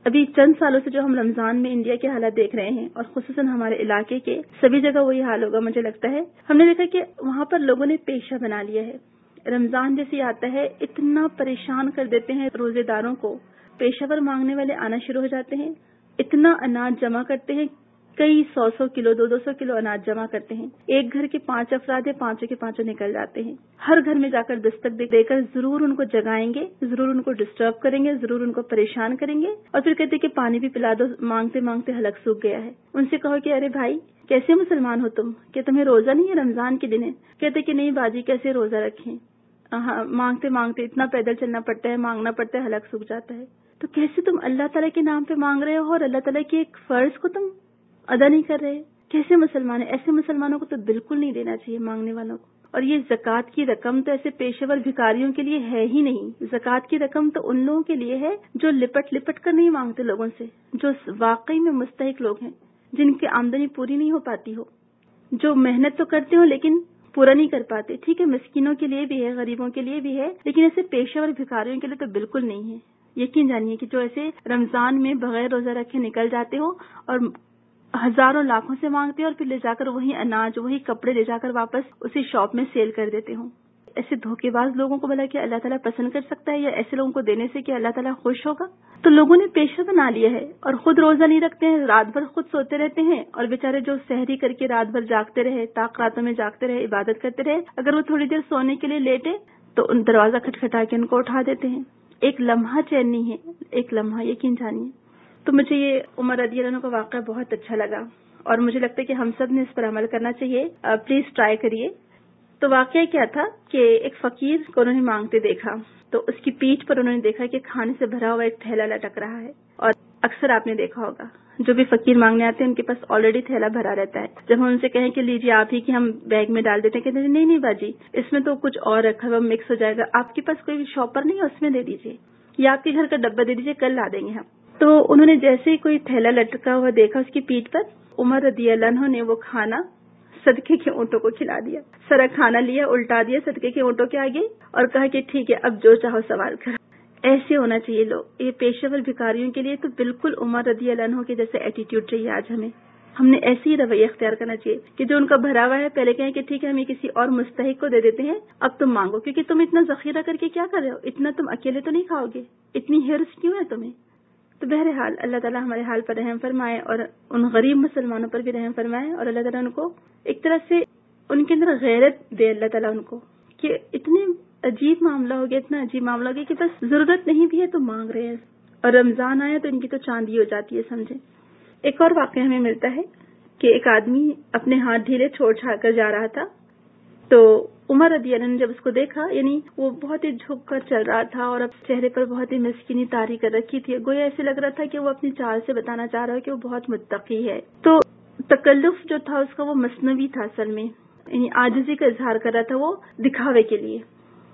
ابھی چند سالوں سے جو ہم رمضان میں انڈیا کے حالات دیکھ رہے ہیں اور خصوصاً ہمارے علاقے کے سبھی جگہ وہی حال ہوگا مجھے لگتا ہے. ہم نے دیکھا کہ وہاں پر لوگوں نے پیشہ بنا لیا ہے. رمضان جیسے آتا ہے اتنا پریشان کر دیتے ہیں روزے داروں کو. پیشہ ور مانگنے والے آنا شروع ہو جاتے ہیں. اتنا اناج جمع کرتے ہیں, کئی سو سو کلو دو دو سو کلو اناج جمع کرتے ہیں. ایک گھر کے پانچ افراد ہیں, پانچوں کے پانچوں نکل جاتے ہیں. ہر گھر میں جا کر دستک دے کر ضرور ان کو جگائیں گے, ضرور ان کو ڈسٹرب کریں گے, ضرور ان کو پریشان کریں گے اور پھر کہتے کہ پانی بھی پلا دو. مانگتے مانگتے حلق سوکھ گیا ہے. ان سے کہو کہ ارے بھائی کیسے مسلمان ہو تم, کہ تمہیں روزہ نہیں ہے, رمضان کے دن ہے. کہتے کہ نہیں باجی کیسے روزہ رکھیں, ہاں مانگتے مانگتے اتنا پیدل چلنا پڑتا ہے, مانگنا پڑتا ہے, حلق سوکھ جاتا ہے. تو کیسے تم اللہ تعالیٰ کے نام پہ مانگ رہے ہو اور اللہ تعالیٰ کے ایک فرض کو تم ادا نہیں کر رہے؟ کیسے مسلمان ہیں؟ ایسے مسلمانوں کو تو بالکل نہیں دینا چاہیے مانگنے والوں کو. اور یہ زکوٰۃ کی رقم تو ایسے پیشہ ور بھکاریوں کے لیے ہے ہی نہیں. زکوٰۃ کی رقم تو ان لوگوں کے لیے ہے جو لپٹ لپٹ کر نہیں مانگتے لوگوں سے, جو واقعی میں مستحق لوگ ہیں, جن کی آمدنی پوری نہیں ہو پاتی ہو, جو محنت تو کرتے ہو لیکن پورا نہیں کر پاتے. ٹھیک ہے مسکینوں کے لیے بھی ہے, غریبوں کے لیے بھی ہے, لیکن ایسے پیشہ ور بھکاریوں کے لیے تو بالکل نہیں ہے. یقین جانیے کہ جو ایسے رمضان میں بغیر روزہ رکھے نکل جاتے ہو اور ہزاروں لاکھوں سے مانگتے ہو اور پھر لے جا کر وہی اناج وہی کپڑے لے جا کر واپس اسی شاپ میں سیل کر دیتے ہوں. ایسے دھوکے باز لوگوں کو بلا کہ اللہ تعالیٰ پسند کر سکتا ہے, یا ایسے لوگوں کو دینے سے کہ اللہ تعالیٰ خوش ہوگا؟ تو لوگوں نے پیشہ بنا لیا ہے اور خود روزہ نہیں رکھتے ہیں, رات بھر خود سوتے رہتے ہیں, اور بیچارے جو سحری کر کے رات بھر جاگتے رہے, تاک راتوں میں جاگتے رہے, عبادت کرتے رہے, اگر وہ تھوڑی دیر سونے کے لیے لیٹے تو ان دروازہ کھٹکھٹا کے ان کو اٹھا دیتے ہیں. ایک لمحہ چین نہیں ہے, ایک لمحہ, یقین جانیے. تو مجھے یہ عمر رضی اللہ عنہ کا واقعہ بہت اچھا لگا اور مجھے لگتا ہے کہ ہم سب نے اس پر عمل کرنا چاہیے. پلیز ٹرائی کریے. تو واقعہ کیا تھا کہ ایک فقیر کو انہوں نے مانگتے دیکھا تو اس کی پیٹھ پر انہوں نے دیکھا کہ کھانے سے بھرا ہوا ایک تھیلا لٹک رہا ہے. اور اکثر آپ نے دیکھا ہوگا جو بھی فقیر مانگنے آتے ہیں ان کے پاس آلریڈی تھیلا بھرا رہتا ہے. جب ہم ان سے کہیں کہ لیجیے آپ ہی کہ ہم بیگ میں ڈال دیتے ہیں, کہتے ہیں نہیں نہیں باجی اس میں تو کچھ اور رکھا ہوا مکس ہو جائے گا, آپ کے پاس کوئی شاپر نہیں ہے اس میں دے دیجیے, یا آپ کے گھر کا ڈبہ دے دیجیے, کل لا دیں گے ہم. تو انہوں نے جیسے ہی کوئی تھیلا لٹکا ہوا دیکھا اس کی پیٹھ پر, عمر رضی اللہ عنہ نے وہ کھانا صدقے کے اونٹوں کو کھلا دیا. سارا کھانا لیا, الٹا دیا صدقے کے اونٹوں کے آگے اور کہا کہ ٹھیک ہے اب جو چاہو سوال کرو. ایسے ہونا چاہیے لوگ. یہ پیشہ ور بھکاریوں کے لیے تو بالکل عمر رضی اللہ عنہ کے جیسے ایٹیٹیوڈ چاہیے آج ہمیں. ہم نے ایسے ہی رویہ اختیار کرنا چاہیے کہ جو ان کا بھرا ہوا ہے پہلے کہیں کہ ٹھیک ہے ہم یہ کسی اور مستحق کو دے دیتے ہیں, اب تم مانگو, کیونکہ تم اتنا ذخیرہ کر کے کیا کر رہے ہو, اتنا تم اکیلے تو نہیں کھاؤ گے, اتنی ہرس کیوں ہے تمہیں. تو بہرحال اللہ تعالیٰ ہمارے حال پر رحم فرمائے اور ان غریب مسلمانوں پر بھی رحم فرمائے, اور اللہ تعالیٰ ان کو ایک طرح سے ان کے اندر غیرت دے اللہ تعالیٰ ان کو, کہ اتنے عجیب معاملہ ہو گیا, اتنا عجیب معاملہ ہو گیا کہ بس ضرورت نہیں بھی ہے تو مانگ رہے ہیں, اور رمضان آیا تو ان کی تو چاندی ہو جاتی ہے سمجھے. ایک اور واقعہ ہمیں ملتا ہے کہ ایک آدمی اپنے ہاتھ ڈھیلے چھوڑ چھاڑ کر جا رہا تھا, تو عمر رضی اللہ عنہ نے جب اس کو دیکھا, یعنی وہ بہت ہی جھک کر چل رہا تھا اور اب چہرے پر بہت ہی مسکینی طاری کر رکھی تھی, گویا ایسے لگ رہا تھا کہ وہ اپنی چال سے بتانا چاہ رہا ہے کہ وہ بہت متقی ہے. تو تکلف جو تھا اس کا وہ مصنوعی تھا, اصل میں یعنی عاجزی کا اظہار کر رہا تھا وہ دکھاوے کے لیے,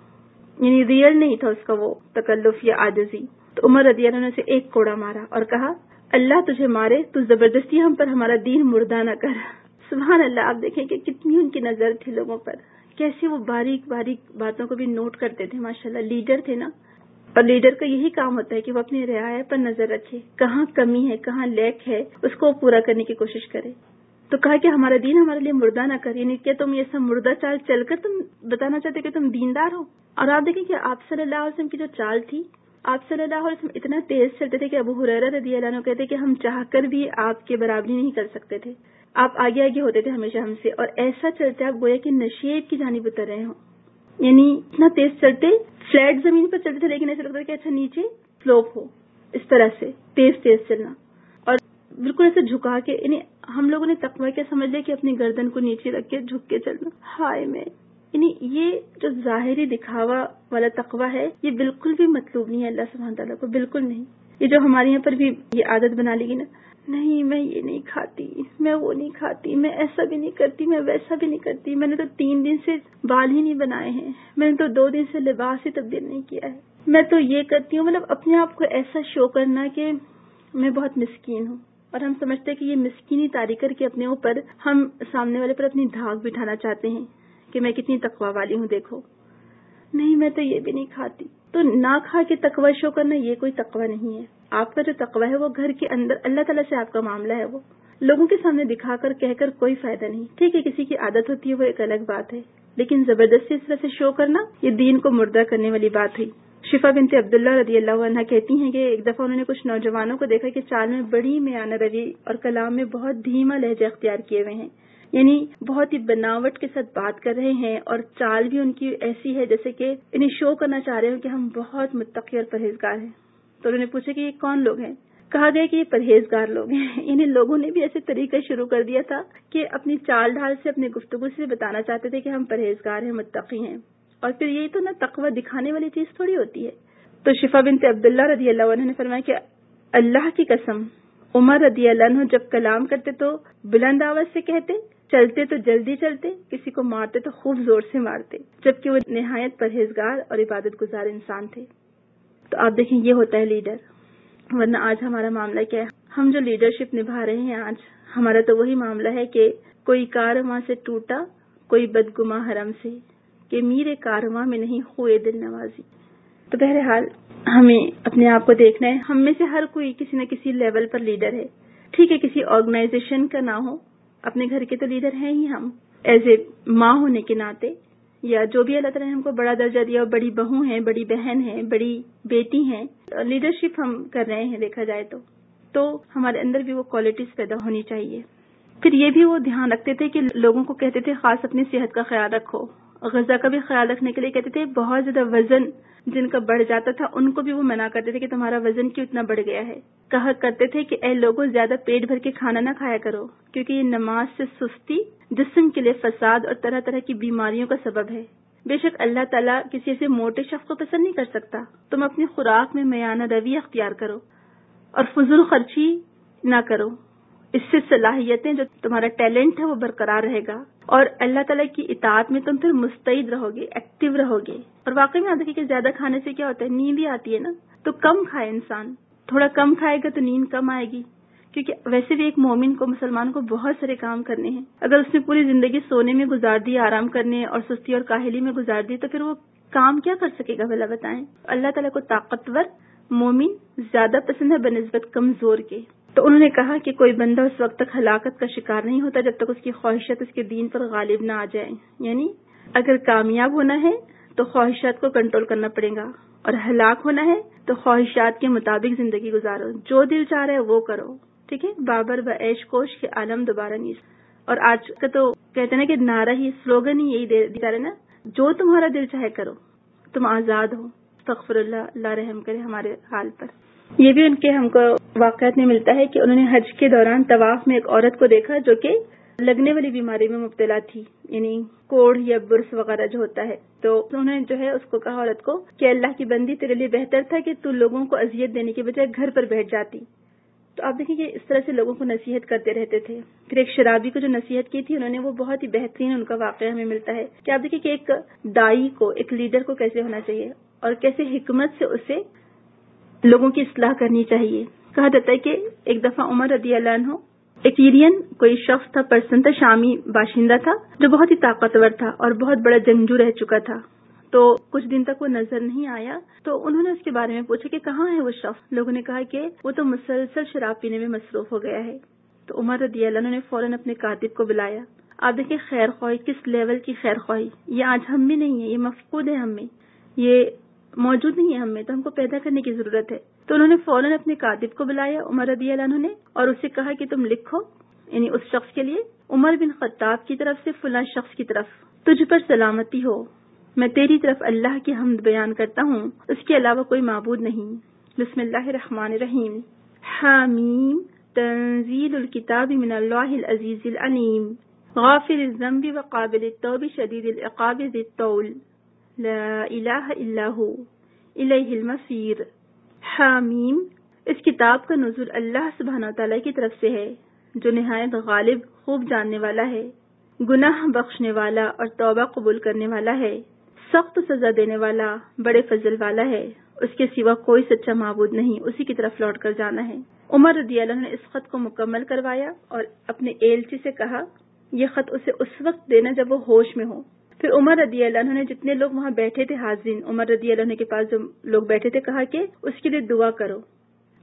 یعنی ریئل نہیں تھا اس کا وہ تکلف یا عاجزی. تو عمر رضی اللہ عنہ نے اسے ایک کوڑا مارا اور کہا اللہ تجھے مارے, تو زبردستی ہم پر ہمارا دین مردہ نہ کر. سبحان اللہ. آپ دیکھیں کہ کتنی ان کی نظر تھی لوگوں پر, کیسے وہ باریک باریک باتوں کو بھی نوٹ کرتے تھے. ماشاءاللہ لیڈر تھے نا, اور لیڈر کا یہی کام ہوتا ہے کہ وہ اپنی رعایا پر نظر رکھے, کہاں کمی ہے کہاں لیک ہے اس کو پورا کرنے کی کوشش کرے. تو کہا کہ ہمارا دین ہمارے لیے مردہ نہ کر, یعنی کہ تم یہ سب مردہ چال چل کر تم بتانا چاہتے کہ تم دیندار ہو. اور آپ دیکھیں کہ آپ صلی اللہ علیہ وسلم کی جو چال تھی, آپ صلی اللہ علیہ وسلم اتنا تیز چلتے تھے کہ ابو ہریرہ رضی اللہ عنہ کہتے کہ ہم چاہ کر بھی آپ کے برابری نہیں کر سکتے تھے, آپ آگے آگے ہوتے تھے ہمیشہ ہم سے, اور ایسا چلتے آپ گویا کہ نشیب کی جانب اتر رہے ہوں, یعنی اتنا تیز چلتے, فلیٹ زمین پر چلتے تھے لیکن ایسا لگتا تھا کہ اچھا نیچے سلوپ ہو, اس طرح سے تیز تیز چلنا, اور بالکل ایسے جھکا کے, یعنی ہم لوگوں نے تقویٰ کیا سمجھ لیا کہ اپنی گردن کو نیچے رکھ کے جھک کے چلنا. ہائے میں, یعنی یہ جو ظاہری دکھاوا والا تقویٰ ہے یہ بالکل بھی مطلوب نہیں ہے اللہ سبحانہ تعالیٰ کو, بالکل نہیں. یہ جو ہمارے یہاں پر بھی یہ عادت بنا لی گی نا, نہیں میں یہ نہیں کھاتی, میں وہ نہیں کھاتی, میں ایسا بھی نہیں کرتی, میں ویسا بھی نہیں کرتی, میں نے تو تین دن سے بال ہی نہیں بنائے ہیں, میں نے تو دو دن سے لباس ہی تبدیل نہیں کیا ہے, میں تو یہ کرتی ہوں. مطلب اپنے آپ کو ایسا شو کرنا کہ میں بہت مسکین ہوں, اور ہم سمجھتے ہیں کہ یہ مسکینی طاری کر کے اپنے اوپر ہم سامنے والے پر اپنی دھاک بٹھانا چاہتے ہیں کہ میں کتنی تقویٰ والی ہوں, دیکھو نہیں میں تو یہ بھی نہیں کھاتی. تو نہ کھا کے تقویٰ شو کرنا یہ کوئی تقویٰ نہیں ہے. آپ کا جو تقوی ہے وہ گھر کے اندر اللہ تعالیٰ سے آپ کا معاملہ ہے، وہ لوگوں کے سامنے دکھا کر کہہ کر کوئی فائدہ نہیں. ٹھیک ہے کسی کی عادت ہوتی ہے وہ ایک الگ بات ہے، لیکن زبردستی اس طرح سے شو کرنا یہ دین کو مردہ کرنے والی بات ہوئی. شفا بنت عبداللہ رضی اللہ عنہ کہتی ہیں کہ ایک دفعہ انہوں نے کچھ نوجوانوں کو دیکھا کہ چال میں بڑی میانہ روی اور کلام میں بہت دھیما لہجہ اختیار کیے ہوئے ہیں، یعنی بہت ہی بناوٹ کے ساتھ بات کر رہے ہیں، اور چال بھی ان کی ایسی ہے جیسے کہ انہیں شو کرنا چاہ رہے ہوں کہ ہم بہت متقی اور پرہیزگار ہیں. تو انہوں نے پوچھا کہ یہ کون لوگ ہیں؟ کہا گیا کہ یہ پرہیزگار لوگ ہیں. انہیں لوگوں نے بھی ایسے طریقہ شروع کر دیا تھا کہ اپنی چال ڈھال سے، اپنی گفتگو سے بتانا چاہتے تھے کہ ہم پرہیزگار ہیں، متقی ہیں. اور پھر یہی تو نا تقوی دکھانے والی چیز تھوڑی ہوتی ہے. تو شفا بنت عبداللہ رضی اللہ عنہ نے فرمایا کہ اللہ کی قسم عمر رضی اللہ عنہ جب کلام کرتے تو بلند آواز سے کہتے، چلتے تو جلدی چلتے، کسی کو مارتے تو خوب زور سے مارتے، جبکہ وہ نہایت پرہیزگار اور عبادت گزار انسان تھے. تو آپ دیکھیں یہ ہوتا ہے لیڈر. ورنہ آج ہمارا معاملہ کیا ہے؟ ہم جو لیڈرشپ نبھا رہے ہیں آج، ہمارا تو وہی معاملہ ہے کہ کوئی کارواں سے ٹوٹا، کوئی بدگماں حرم سے، کہ میرے کارواں میں نہیں خوئے دل نوازی. تو بہرحال ہمیں اپنے آپ کو دیکھنا ہے. ہم میں سے ہر کوئی کسی نہ کسی لیول پر لیڈر ہے. ٹھیک ہے کسی آرگنائزیشن کا نہ ہو، اپنے گھر کے تو لیڈر ہیں ہی ہم، ایز اے ماں ہونے کے ناطے، یا جو بھی اللہ تعالیٰ نے ہم کو بڑا درجہ دیا، بڑی بہو ہیں، بڑی بہن ہیں، بڑی بیٹی ہیں، لیڈرشپ ہم کر رہے ہیں دیکھا جائے تو تو ہمارے اندر بھی وہ کوالٹیز پیدا ہونی چاہیے. پھر یہ بھی وہ دھیان رکھتے تھے کہ لوگوں کو کہتے تھے خاص اپنی صحت کا خیال رکھو. غذا کا بھی خیال رکھنے کے لیے کہتے تھے. بہت زیادہ وزن جن کا بڑھ جاتا تھا ان کو بھی وہ منع کرتے تھے کہ تمہارا وزن کیوں اتنا بڑھ گیا ہے. کہا کرتے تھے کہ اے لوگوں زیادہ پیٹ بھر کے کھانا نہ کھایا کرو، کیونکہ یہ نماز سے سستی جسم کے لیے فساد اور طرح طرح کی بیماریوں کا سبب ہے. بے شک اللہ تعالیٰ کسی سے موٹے شخص کو پسند نہیں کر سکتا. تم اپنی خوراک میں میانہ روی اختیار کرو اور فضول خرچی نہ کرو. اس سے صلاحیتیں جو تمہارا ٹیلنٹ ہے وہ برقرار رہے گا، اور اللہ تعالیٰ کی اطاعت میں تم پھر مستعد رہو گے، ایکٹیو رہو گے. اور واقعی میں دیکھیں کہ زیادہ کھانے سے کیا ہوتا ہے، نیند ہی آتی ہے نا. تو کم کھائے انسان، تھوڑا کم کھائے گا تو نیند کم آئے گی، کیونکہ ویسے بھی ایک مومن کو، مسلمان کو بہت سارے کام کرنے ہیں. اگر اس نے پوری زندگی سونے میں گزار دی، آرام کرنے اور سستی اور کاہلی میں گزار دی، تو پھر وہ کام کیا کر سکے گا بھلا بتائیں. اللہ تعالیٰ کو طاقتور مومن زیادہ پسند ہے بنسبت کمزور کے. تو انہوں نے کہا کہ کوئی بندہ اس وقت تک ہلاکت کا شکار نہیں ہوتا جب تک اس کی خواہشات اس کے دین پر غالب نہ آ جائیں. یعنی اگر کامیاب ہونا ہے تو خواہشات کو کنٹرول کرنا پڑے گا، اور ہلاک ہونا ہے تو خواہشات کے مطابق زندگی گزارو. جو دل چاہ رہا ہے وہ کرو. ٹھیک ہے، بابر و عیش کوش کے عالم دوبارہ نہیں. اور آج کا تو کہتے ہیں نا کہ نعرہ ہی، سلوگن ہی یہی دے رہے نا، جو تمہارا دل چاہے کرو، تم آزاد ہو. استغفر اللہ، اللہ رحم کرے ہمارے حال پر. یہ بھی ان کے ہم کو واقعات میں ملتا ہے کہ انہوں نے حج کے دوران طواف میں ایک عورت کو دیکھا جو کہ لگنے والی بیماری میں مبتلا تھی، یعنی کوڑ یا برس وغیرہ جو ہوتا ہے. تو انہوں نے جو ہے اس کو کہا عورت کو کہ اللہ کی بندی، تیرے لیے بہتر تھا کہ تو لوگوں کو اذیت دینے کے بجائے گھر پر بیٹھ جاتی. تو آپ دیکھیں کہ اس طرح سے لوگوں کو نصیحت کرتے رہتے تھے. پھر ایک شرابی کو جو نصیحت کی تھی انہوں نے، وہ بہت ہی بہترین ان کا واقعہ ہمیں ملتا ہے کہ آپ دیکھیں کہ ایک دائی کو، ایک لیڈر کو کیسے ہونا چاہیے اور کیسے حکمت سے اسے لوگوں کی اصلاح کرنی چاہیے. کہا جاتا ہے کہ ایک دفعہ عمر رضی اللہ عنہ، ایک سیرین کوئی شخص تھا، پرسن تھا، شامی باشندہ تھا، جو بہت ہی طاقتور تھا اور بہت بڑا جنگجو رہ چکا تھا. تو کچھ دن تک وہ نظر نہیں آیا. تو انہوں نے اس کے بارے میں پوچھا کہ کہاں ہے وہ شخص. لوگوں نے کہا کہ وہ تو مسلسل شراب پینے میں مصروف ہو گیا ہے. تو عمر رضی اللہ عنہ نے فوراً اپنے کاتب کو بلایا. آپ دیکھیں خیر خواہی کس لیول کی خیر خواہی، یہ آج ہم میں نہیں ہے، یہ مفقود ہے ہم میں، یہ موجود نہیں ہے ہم میں، تو ہم کو پیدا کرنے کی ضرورت ہے. تو انہوں نے فوراً اپنے کاتب کو بلایا عمر رضی اللہ عنہ نے، اور اسے کہا کہ تم لکھو، یعنی اس شخص کے لیے، عمر بن خطاب کی طرف سے فلاں شخص کی طرف، تجھ پر سلامتی ہو، میں تیری طرف اللہ کی حمد بیان کرتا ہوں، اس کے علاوہ کوئی معبود نہیں. بسم اللہ الرحمن الرحیم. حامیم تنزیل الکتاب من اللہ العزیز العلیم غافر الذنب وقابل التوب شدید العقاب ذی الطول لا الہ الا ہو الیہ المصیر. حامیم، اس کتاب کا نزول اللہ سبحانہ وتعالی کی طرف سے ہے جو نہایت غالب، خوب جاننے والا ہے، گناہ بخشنے والا اور توبہ قبول کرنے والا ہے، سخت سزا دینے والا، بڑے فضل والا ہے. اس کے سوا کوئی سچا معبود نہیں، اسی کی طرف لوٹ کر جانا ہے. عمر رضی اللہ عنہ نے اس خط کو مکمل کروایا اور اپنے ایلچی سے کہا یہ خط اسے اس وقت دینا جب وہ ہوش میں ہو. پھر عمر رضی اللہ عنہ نے جتنے لوگ وہاں بیٹھے تھے، حاضرین عمر رضی اللہ عنہ کے پاس جو لوگ بیٹھے تھے، کہا کہ اس کے لیے دعا کرو.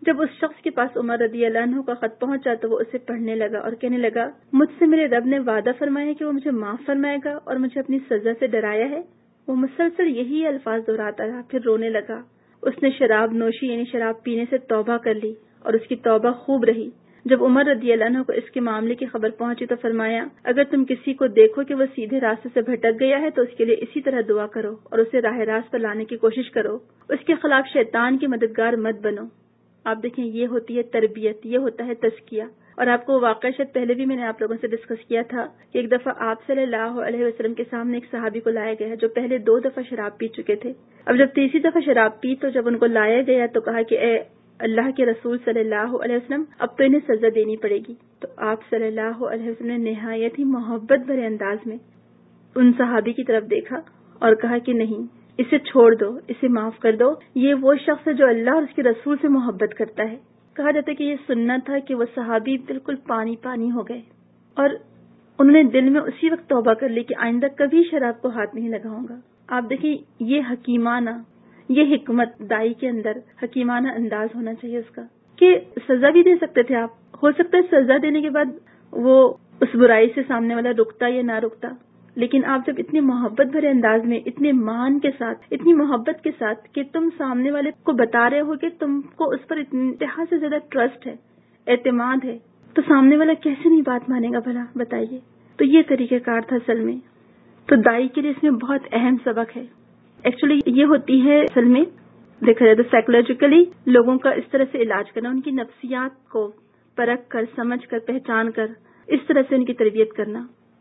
جب اس شخص کے پاس عمر رضی اللہ عنہ کا خط پہنچا تو وہ اسے پڑھنے لگا اور کہنے لگا مجھ سے میرے رب نے وعدہ فرمایا کہ وہ مجھے معاف فرمائے گا اور مجھے اپنی سزا سے ڈرایا ہے. وہ مسلسل یہی الفاظ دہراتا رہا، پھر رونے لگا. اس نے شراب نوشی یعنی شراب پینے سے توبہ کر لی اور اس کی توبہ خوب رہی. جب عمر رضی اللہ عنہ کو اس کے معاملے کی خبر پہنچی تو فرمایا اگر تم کسی کو دیکھو کہ وہ سیدھے راستے سے بھٹک گیا ہے تو اس کے لیے اسی طرح دعا کرو اور اسے راہ راست پر لانے کی کوشش کرو. اس کے خلاف شیطان کے مددگار مت بنو. آپ دیکھیں یہ ہوتی ہے تربیت، یہ ہوتا ہے تزکیہ. اور آپ کو واقعہ شاید پہلے بھی میں نے آپ لوگوں سے ڈسکس کیا تھا کہ ایک دفعہ آپ صلی اللہ علیہ وسلم کے سامنے ایک صحابی کو لایا گیا جو پہلے دو دفعہ شراب پی چکے تھے. اب جب تیسری دفعہ شراب پی تو جب ان کو لایا گیا تو کہا کہ اے اللہ کے رسول صلی اللہ علیہ وسلم اب تو انہیں سزا دینی پڑے گی. تو آپ صلی اللہ علیہ وسلم نے نہایت ہی محبت بھرے انداز میں ان صحابی کی طرف دیکھا اور کہا کہ نہیں، اسے چھوڑ دو، اسے معاف کر دو. یہ وہ شخص ہے جو اللہ اور اس کے رسول سے محبت کرتا ہے. کہا جاتا ہے کہ یہ سننا تھا کہ وہ صحابی بالکل پانی پانی ہو گئے اور انہوں نے دل میں اسی وقت توبہ کر لی کہ آئندہ کبھی شراب کو ہاتھ نہیں لگاؤں گا. آپ دیکھیں یہ حکیمانہ، یہ حکمت دائی کے اندر حکیمانہ انداز ہونا چاہیے اس کا کہ سزا بھی دے سکتے تھے آپ. ہو سکتا ہے سزا دینے کے بعد وہ اس برائی سے سامنے والا رکتا یا نہ رکتا، لیکن آپ جب اتنی محبت بھرے انداز میں، اتنے مان کے ساتھ، اتنی محبت کے ساتھ کہ تم سامنے والے کو بتا رہے ہو کہ تم کو اس پر انتہا سے زیادہ ٹرسٹ ہے، اعتماد ہے، تو سامنے والا کیسے نہیں بات مانے گا بھلا بتائیے. تو یہ طریقہ کار تھا اصل میں. تو دائی کے لیے اس میں بہت اہم سبق ہے. ایکچولی یہ ہوتی ہے اصل میں دیکھا جائے تو سائیکولوجیکلی لوگوں کا اس طرح سے علاج کرنا، ان کی نفسیات کو پرکھ کر، سمجھ کر، پہچان کر اس طرح سے ان کی تربیت کرنا،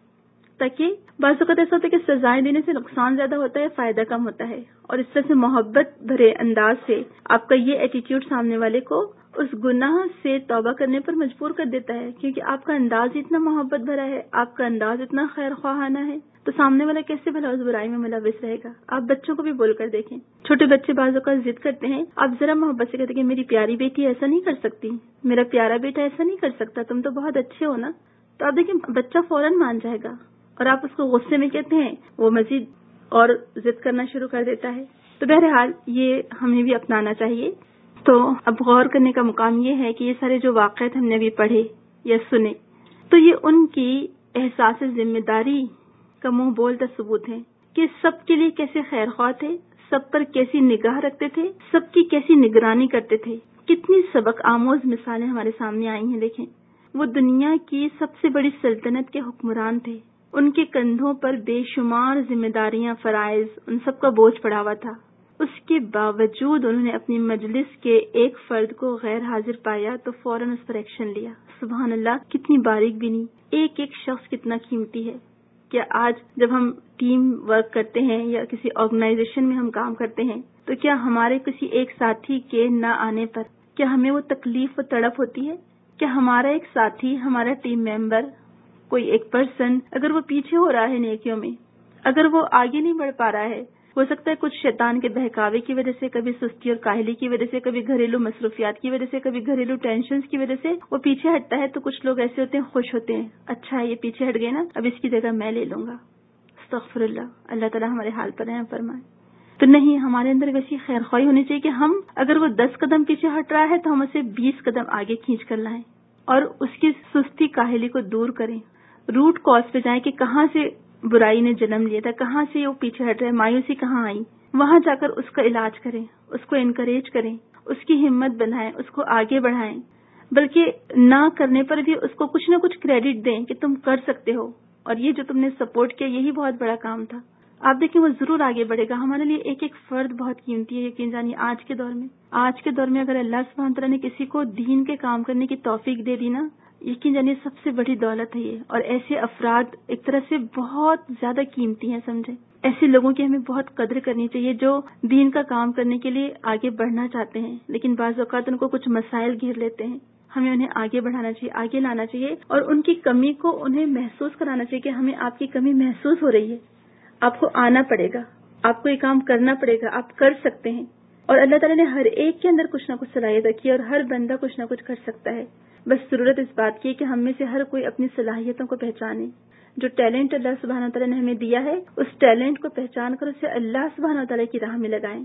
تاکہ بعض اوقات ایسا ہوتا ہے کہ سزائیں دینے سے نقصان زیادہ ہوتا ہے، فائدہ کم ہوتا ہے. اور اس طرح سے محبت بھرے انداز سے آپ کا یہ ایٹیٹیوڈ سامنے والے کو اس گناہ سے توبہ کرنے پر مجبور کر دیتا ہے، کیونکہ آپ کا انداز اتنا محبت بھرا ہے، آپ کا انداز اتنا خیر خواہانہ ہے، تو سامنے والا کیسے بھلا اس برائی میں ملوث رہے گا. آپ بچوں کو بھی بول کر دیکھیں، چھوٹے بچے بعض اوقات ضد کرتے ہیں، آپ ذرا محبت سے کہتے ہیں کہ میری پیاری بیٹی ایسا نہیں کر سکتی، میرا پیارا بیٹا ایسا نہیں کر سکتا، تم تو بہت اچھے ہو نا. تو آپ دیکھیں بچہ فوراً مان جائے گا، اور آپ اس کو غصے میں کہتے ہیں وہ مزید اور ضد کرنا شروع کر دیتا ہے. تو بہرحال یہ ہمیں بھی اپنانا چاہیے. تو اب غور کرنے کا مقام یہ ہے کہ یہ سارے جو واقعات ہم نے ابھی پڑھے یا سنے تو یہ ان کی احساس ذمہ داری کا منہ بولتا ثبوت ہے کہ سب کے لیے کیسے خیر خواہ تھے، سب پر کیسی نگاہ رکھتے تھے، سب کی کیسی نگرانی کرتے تھے. کتنی سبق آموز مثالیں ہمارے سامنے آئی ہیں. دیکھیں وہ دنیا کی سب سے بڑی سلطنت کے حکمران تھے، ان کے کندھوں پر بے شمار ذمہ داریاں، فرائض، ان سب کا بوجھ پڑا ہوا تھا. اس کے باوجود انہوں نے اپنی مجلس کے ایک فرد کو غیر حاضر پایا تو فوراً اس پر ایکشن لیا. سبحان اللہ، کتنی باریک بینی، ایک ایک شخص کتنا قیمتی ہے. کیا آج جب ہم ٹیم ورک کرتے ہیں یا کسی آرگنائزیشن میں ہم کام کرتے ہیں تو کیا ہمارے کسی ایک ساتھی کے نہ آنے پر کیا ہمیں وہ تکلیف و تڑپ ہوتی ہے؟ کیا ہمارا ایک ساتھی، ہمارا ٹیم ممبر، کوئی ایک پرسن اگر وہ پیچھے ہو رہا ہے نیکیوں میں، اگر وہ آگے نہیں بڑھ پا رہا ہے، ہو سکتا ہے کچھ شیطان کے بہکاوے کی وجہ سے، کبھی سستی اور کاہلی کی وجہ سے، کبھی گھریلو مصروفیات کی وجہ سے، کبھی گھریلو ٹینشنز کی وجہ سے وہ پیچھے ہٹتا ہے، تو کچھ لوگ ایسے ہوتے ہیں خوش ہوتے ہیں، اچھا یہ پیچھے ہٹ گئے نا، اب اس کی جگہ میں لے لوں گا. استغفر اللہ، اللہ تعالیٰ ہمارے حال پر رحم فرمائے. تو نہیں، ہمارے اندر ویسی خیر خواہی ہونی چاہیے کہ ہم اگر وہ دس قدم پیچھے ہٹ رہا ہے تو ہم اسے بیس قدم آگے کھینچ کر لائیں اور اس کی سستی کاہلی کو دور کریں. روٹ کاز پہ جائیں کہ کہاں سے برائی نے جنم لیا تھا، کہاں سے وہ پیچھے ہٹ رہے، مایوسی کہاں آئی، وہاں جا کر اس کا علاج کریں، اس کو انکریج کریں، اس کی ہمت بنائیں، اس کو آگے بڑھائیں، بلکہ نہ کرنے پر بھی اس کو کچھ نہ کچھ کریڈٹ دیں کہ تم کر سکتے ہو، اور یہ جو تم نے سپورٹ کیا یہی بہت بڑا کام تھا. آپ دیکھیں وہ ضرور آگے بڑھے گا. ہمارے لیے ایک ایک فرد بہت قیمتی ہے. یقین جانیے آج کے دور میں آج کے دور میں اگر اللہ سبحانہ تعالیٰ نے کسی کو دین کے کام کرنے کی توفیق دے دی نا، یقین جانیے سب سے بڑی دولت ہے یہ. اور ایسے افراد ایک طرح سے بہت زیادہ قیمتی ہیں، سمجھیں. ایسے لوگوں کی ہمیں بہت قدر کرنی چاہیے جو دین کا کام کرنے کے لیے آگے بڑھنا چاہتے ہیں، لیکن بعض اوقات ان کو کچھ مسائل گھیر لیتے ہیں. ہمیں انہیں آگے بڑھانا چاہیے، آگے لانا چاہیے، اور ان کی کمی کو انہیں محسوس کرانا چاہیے کہ ہمیں آپ کی کمی محسوس ہو رہی ہے، آپ کو آنا پڑے گا، آپ کو یہ کام کرنا پڑے گا، آپ کر سکتے ہیں. اور اللہ تعالیٰ نے ہر ایک کے اندر کچھ نہ کچھ صلاحیت رکھی ہے اور ہر بندہ کچھ نہ کچھ کر سکتا ہے. بس ضرورت اس بات کی ہے کہ ہم میں سے ہر کوئی اپنی صلاحیتوں کو پہچانے. جو ٹیلنٹ اللہ سبحانہ تعالیٰ نے ہمیں دیا ہے اس ٹیلنٹ کو پہچان کر اسے اللہ سبحانہ تعالیٰ کی راہ میں لگائیں.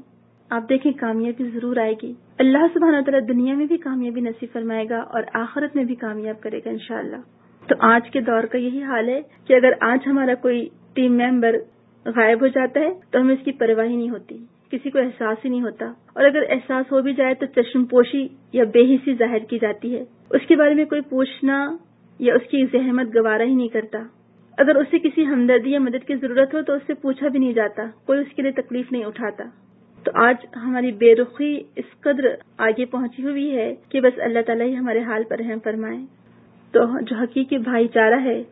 آپ دیکھیں کامیابی ضرور آئے گی. اللہ سبحانہ و تعالیٰ دنیا میں بھی کامیابی نصیب فرمائے گا اور آخرت میں بھی کامیاب کرے گا انشاءاللہ. تو آج کے دور کا یہی حال ہے کہ اگر آج ہمارا کوئی ٹیم ممبر غائب ہو جاتا ہے تو ہمیں اس کی پرواہ ہی نہیں ہوتی، کسی کو احساس ہی نہیں ہوتا، اور اگر احساس ہو بھی جائے تو چشم پوشی یا بے حسی ظاہر کی جاتی ہے. اس کے بارے میں کوئی پوچھنا یا اس کی زحمت گوارا ہی نہیں کرتا. اگر اسے کسی ہمدردی یا مدد کی ضرورت ہو تو اس سے پوچھا بھی نہیں جاتا، کوئی اس کے لیے تکلیف نہیں اٹھاتا. تو آج ہماری بے رخی اس قدر آگے پہنچی ہوئی ہے کہ بس اللہ تعالیٰ ہی ہمارے حال پر رحم فرمائے. تو جو حقیقی بھائی چارہ ہے،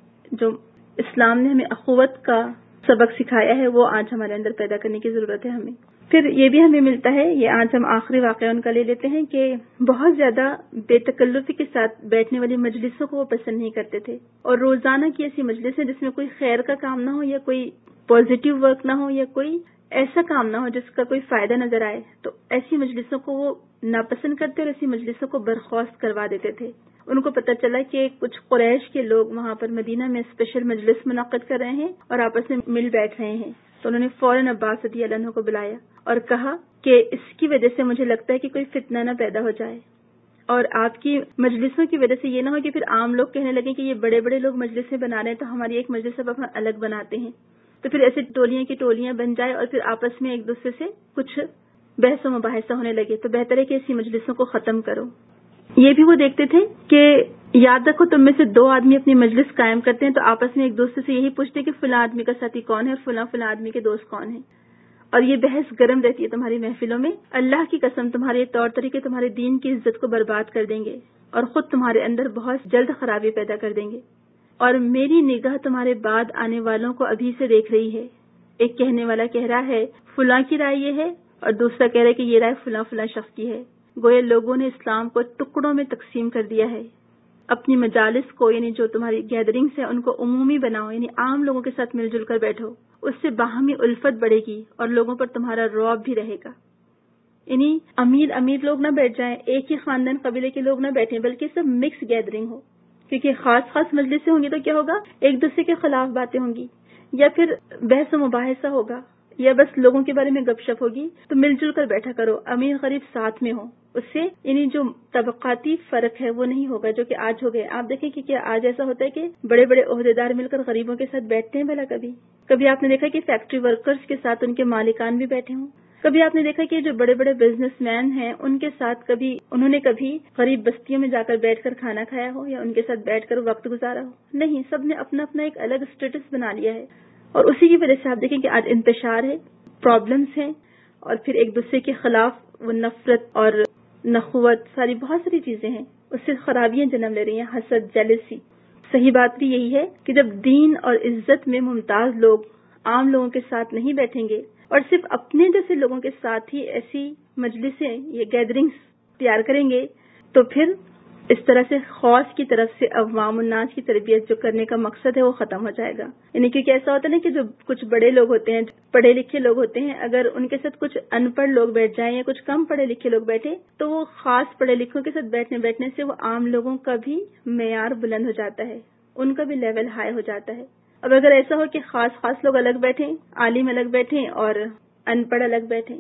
جو اسلام نے ہمیں اخوت کا سبق سکھایا ہے، وہ آج ہمارے اندر پیدا کرنے کی ضرورت ہے ہمیں. پھر یہ بھی ہمیں ملتا ہے، یہ آج ہم آخری واقعہ ان کا لے لیتے ہیں کہ بہت زیادہ بے تکلفی کے ساتھ بیٹھنے والی مجلسوں کو وہ پسند نہیں کرتے تھے، اور روزانہ کی ایسی مجلسیں جس میں کوئی خیر کا کام نہ ہو یا کوئی پازیٹیو ورک نہ ہو یا کوئی ایسا کام نہ ہو جس کا کوئی فائدہ نظر آئے، تو ایسی مجلسوں کو وہ ناپسند کرتے اور ایسی مجلسوں کو برخاست کروا دیتے تھے. ان کو پتہ چلا کہ کچھ قریش کے لوگ وہاں پر مدینہ میں اسپیشل مجلس منعقد کر رہے ہیں اور آپس میں مل بیٹھ رہے ہیں. تو انہوں نے فوراً عباس رضی اللہ عنہ کو بلایا اور کہا کہ اس کی وجہ سے مجھے لگتا ہے کہ کوئی فتنہ نہ پیدا ہو جائے، اور آپ کی مجلسوں کی وجہ سے یہ نہ ہو کہ پھر عام لوگ کہنے لگیں کہ یہ بڑے بڑے لوگ مجلسیں بنا رہے ہیں تو ہماری ایک مجلس اب ہم الگ بناتے ہیں، تو پھر ایسے ٹولیاں کی ٹولیاں بن جائے اور پھر آپس میں ایک دوسرے سے کچھ بحث و مباحثہ ہونے لگے. تو بہتر ہے کہ ایسی مجلسوں کو ختم کرو. یہ بھی وہ دیکھتے تھے کہ یاد رکھو تم میں سے دو آدمی اپنی مجلس قائم کرتے ہیں تو آپس میں ایک دوسرے سے یہی پوچھتے ہیں کہ فلاں آدمی کا ساتھی کون ہے اور فلاں فلاں آدمی کے دوست کون ہیں، اور یہ بحث گرم رہتی ہے تمہاری محفلوں میں. اللہ کی قسم تمہارے طور طریقے تمہارے دین کی عزت کو برباد کر دیں گے اور خود تمہارے اندر بہت جلد خرابی پیدا کر دیں گے. اور میری نگاہ تمہارے بعد آنے والوں کو ابھی سے دیکھ رہی ہے. ایک کہنے والا کہہ رہا ہے فلاں کی رائے یہ ہے، اور دوسرا کہہ رہا ہے کہ یہ رائے فلاں فلاں شخص کی ہے. گویا لوگوں نے اسلام کو ٹکڑوں میں تقسیم کر دیا ہے. اپنی مجالس کو، یعنی جو تمہاری گیدرنگز ہیں، ان کو عمومی بناؤ، یعنی عام لوگوں کے ساتھ مل جل کر بیٹھو. اس سے باہمی الفت بڑھے گی اور لوگوں پر تمہارا رعب بھی رہے گا. یعنی امیر امیر لوگ نہ بیٹھ جائیں، ایک ہی خاندان قبیلے کے لوگ نہ بیٹھیں، بلکہ سب مکس گیدرنگ ہو. کیونکہ خاص خاص مجلسیں ہوں گی تو کیا ہوگا، ایک دوسرے کے خلاف باتیں ہوں گی، یا پھر بحث و مباحثہ ہوگا، یا بس لوگوں کے بارے میں گپ شپ ہوگی. تو مل جل کر بیٹھا کرو، امیر غریب ساتھ میں ہو. اس سے یعنی جو طبقاتی فرق ہے وہ نہیں ہوگا جو کہ آج ہو گئے. آپ دیکھیں کہ کیا آج ایسا ہوتا ہے کہ بڑے بڑے عہدیدار مل کر غریبوں کے ساتھ بیٹھتے ہیں. بھلا کبھی کبھی آپ نے دیکھا کہ فیکٹری ورکرز کے ساتھ ان کے مالکان بھی بیٹھے ہوں. کبھی آپ نے دیکھا کہ جو بڑے بڑے بزنس مین ہیں ان کے ساتھ کبھی انہوں نے کبھی غریب بستیوں میں جا کر بیٹھ کر کھانا کھایا ہو یا ان کے ساتھ بیٹھ کر وقت گزارا ہو؟ نہیں، سب نے اپنا اپنا ایک الگ اسٹیٹس بنا لیا ہے. اور اسی کی وجہ سے آپ دیکھیں کہ آج انتشار ہے، پرابلمس ہیں، اور پھر ایک دوسرے کے خلاف وہ نفرت اور نخوت، ساری بہت ساری چیزیں ہیں، اس سے خرابیاں جنم لے رہی ہیں، حسد، جیلسی. صحیح بات بھی یہی ہے کہ جب دین اور عزت میں ممتاز لوگ عام لوگوں کے ساتھ نہیں بیٹھیں گے اور صرف اپنے جیسے لوگوں کے ساتھ ہی ایسی مجلسیں یا گیدرنگز تیار کریں گے تو پھر اس طرح سے خاص کی طرف سے عوام الناس کی تربیت جو کرنے کا مقصد ہے وہ ختم ہو جائے گا. یعنی کیونکہ ایسا ہوتا ہے نا کہ جو کچھ بڑے لوگ ہوتے ہیں، پڑھے لکھے لوگ ہوتے ہیں، اگر ان کے ساتھ کچھ ان پڑھ لوگ بیٹھ جائیں یا کچھ کم پڑھے لکھے لوگ بیٹھے تو وہ خاص پڑھے لکھوں کے ساتھ بیٹھنے بیٹھنے سے وہ عام لوگوں کا بھی معیار بلند ہو جاتا ہے، ان کا بھی لیول ہائی ہو جاتا ہے. اب اگر ایسا ہو کہ خاص خاص لوگ الگ بیٹھیں، عالم الگ بیٹھیں اور ان پڑھ الگ بیٹھیں،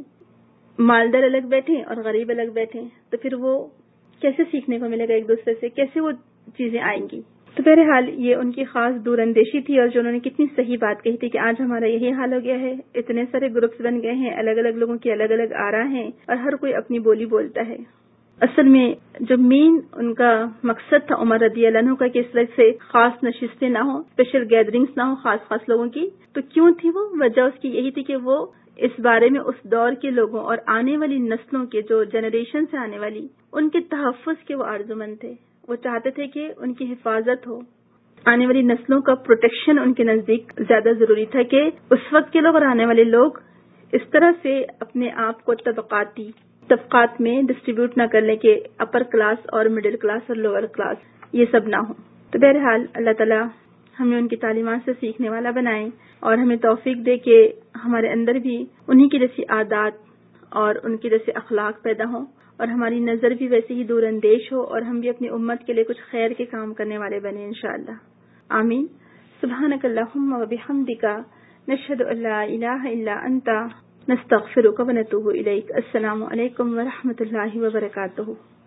مالدار الگ بیٹھیں اور غریب الگ بیٹھیں، تو پھر وہ کیسے سیکھنے کو ملے گا ایک دوسرے سے، کیسے وہ چیزیں آئیں گی؟ تو بہرحال یہ ان کی خاص دور اندیشی تھی، اور جو انہوں نے کتنی صحیح بات کہی تھی کہ آج ہمارا یہی حال ہو گیا ہے. اتنے سارے گروپس بن گئے ہیں، الگ الگ لوگوں کی الگ الگ آرا ہیں اور ہر کوئی اپنی بولی بولتا ہے. اصل میں جو مین ان کا مقصد تھا عمر رضی اللہ عنہ کا کہ اس طرح سے خاص نشستیں نہ ہوں، اسپیشل گیدرنگز نہ ہوں خاص خاص لوگوں کی، تو کیوں تھی وہ وجہ؟ اس کی یہی تھی کہ وہ اس بارے میں اس دور کے لوگوں اور آنے والی نسلوں کے جو جنریشن سے آنے والی ان کے تحفظ کے وہ آرزومند تھے. وہ چاہتے تھے کہ ان کی حفاظت ہو، آنے والی نسلوں کا پروٹیکشن ان کے نزدیک زیادہ ضروری تھا کہ اس وقت کے لوگ اور آنے والے لوگ اس طرح سے اپنے آپ کو طبقاتی طبقات میں ڈسٹریبیوٹ نہ کرنے کے اپر کلاس اور مڈل کلاس اور لوور کلاس یہ سب نہ ہو. تو بہرحال اللہ تعالیٰ ہمیں ان کی تعلیمات سے سیکھنے والا بنائیں اور ہمیں توفیق دے کہ ہمارے اندر بھی انہی کی جیسی عادات اور ان کے جیسے اخلاق پیدا ہوں اور ہماری نظر بھی ویسے ہی دور اندیش ہو اور ہم بھی اپنی امت کے لیے کچھ خیر کے کام کرنے والے بنیں انشاءاللہ. آمین. سبحانک اللہم و بحمدک نشہد ان لا الہ الا انت نستغفرک ونتوب الیک. السلام علیکم ورحمۃ اللہ وبرکاتہ.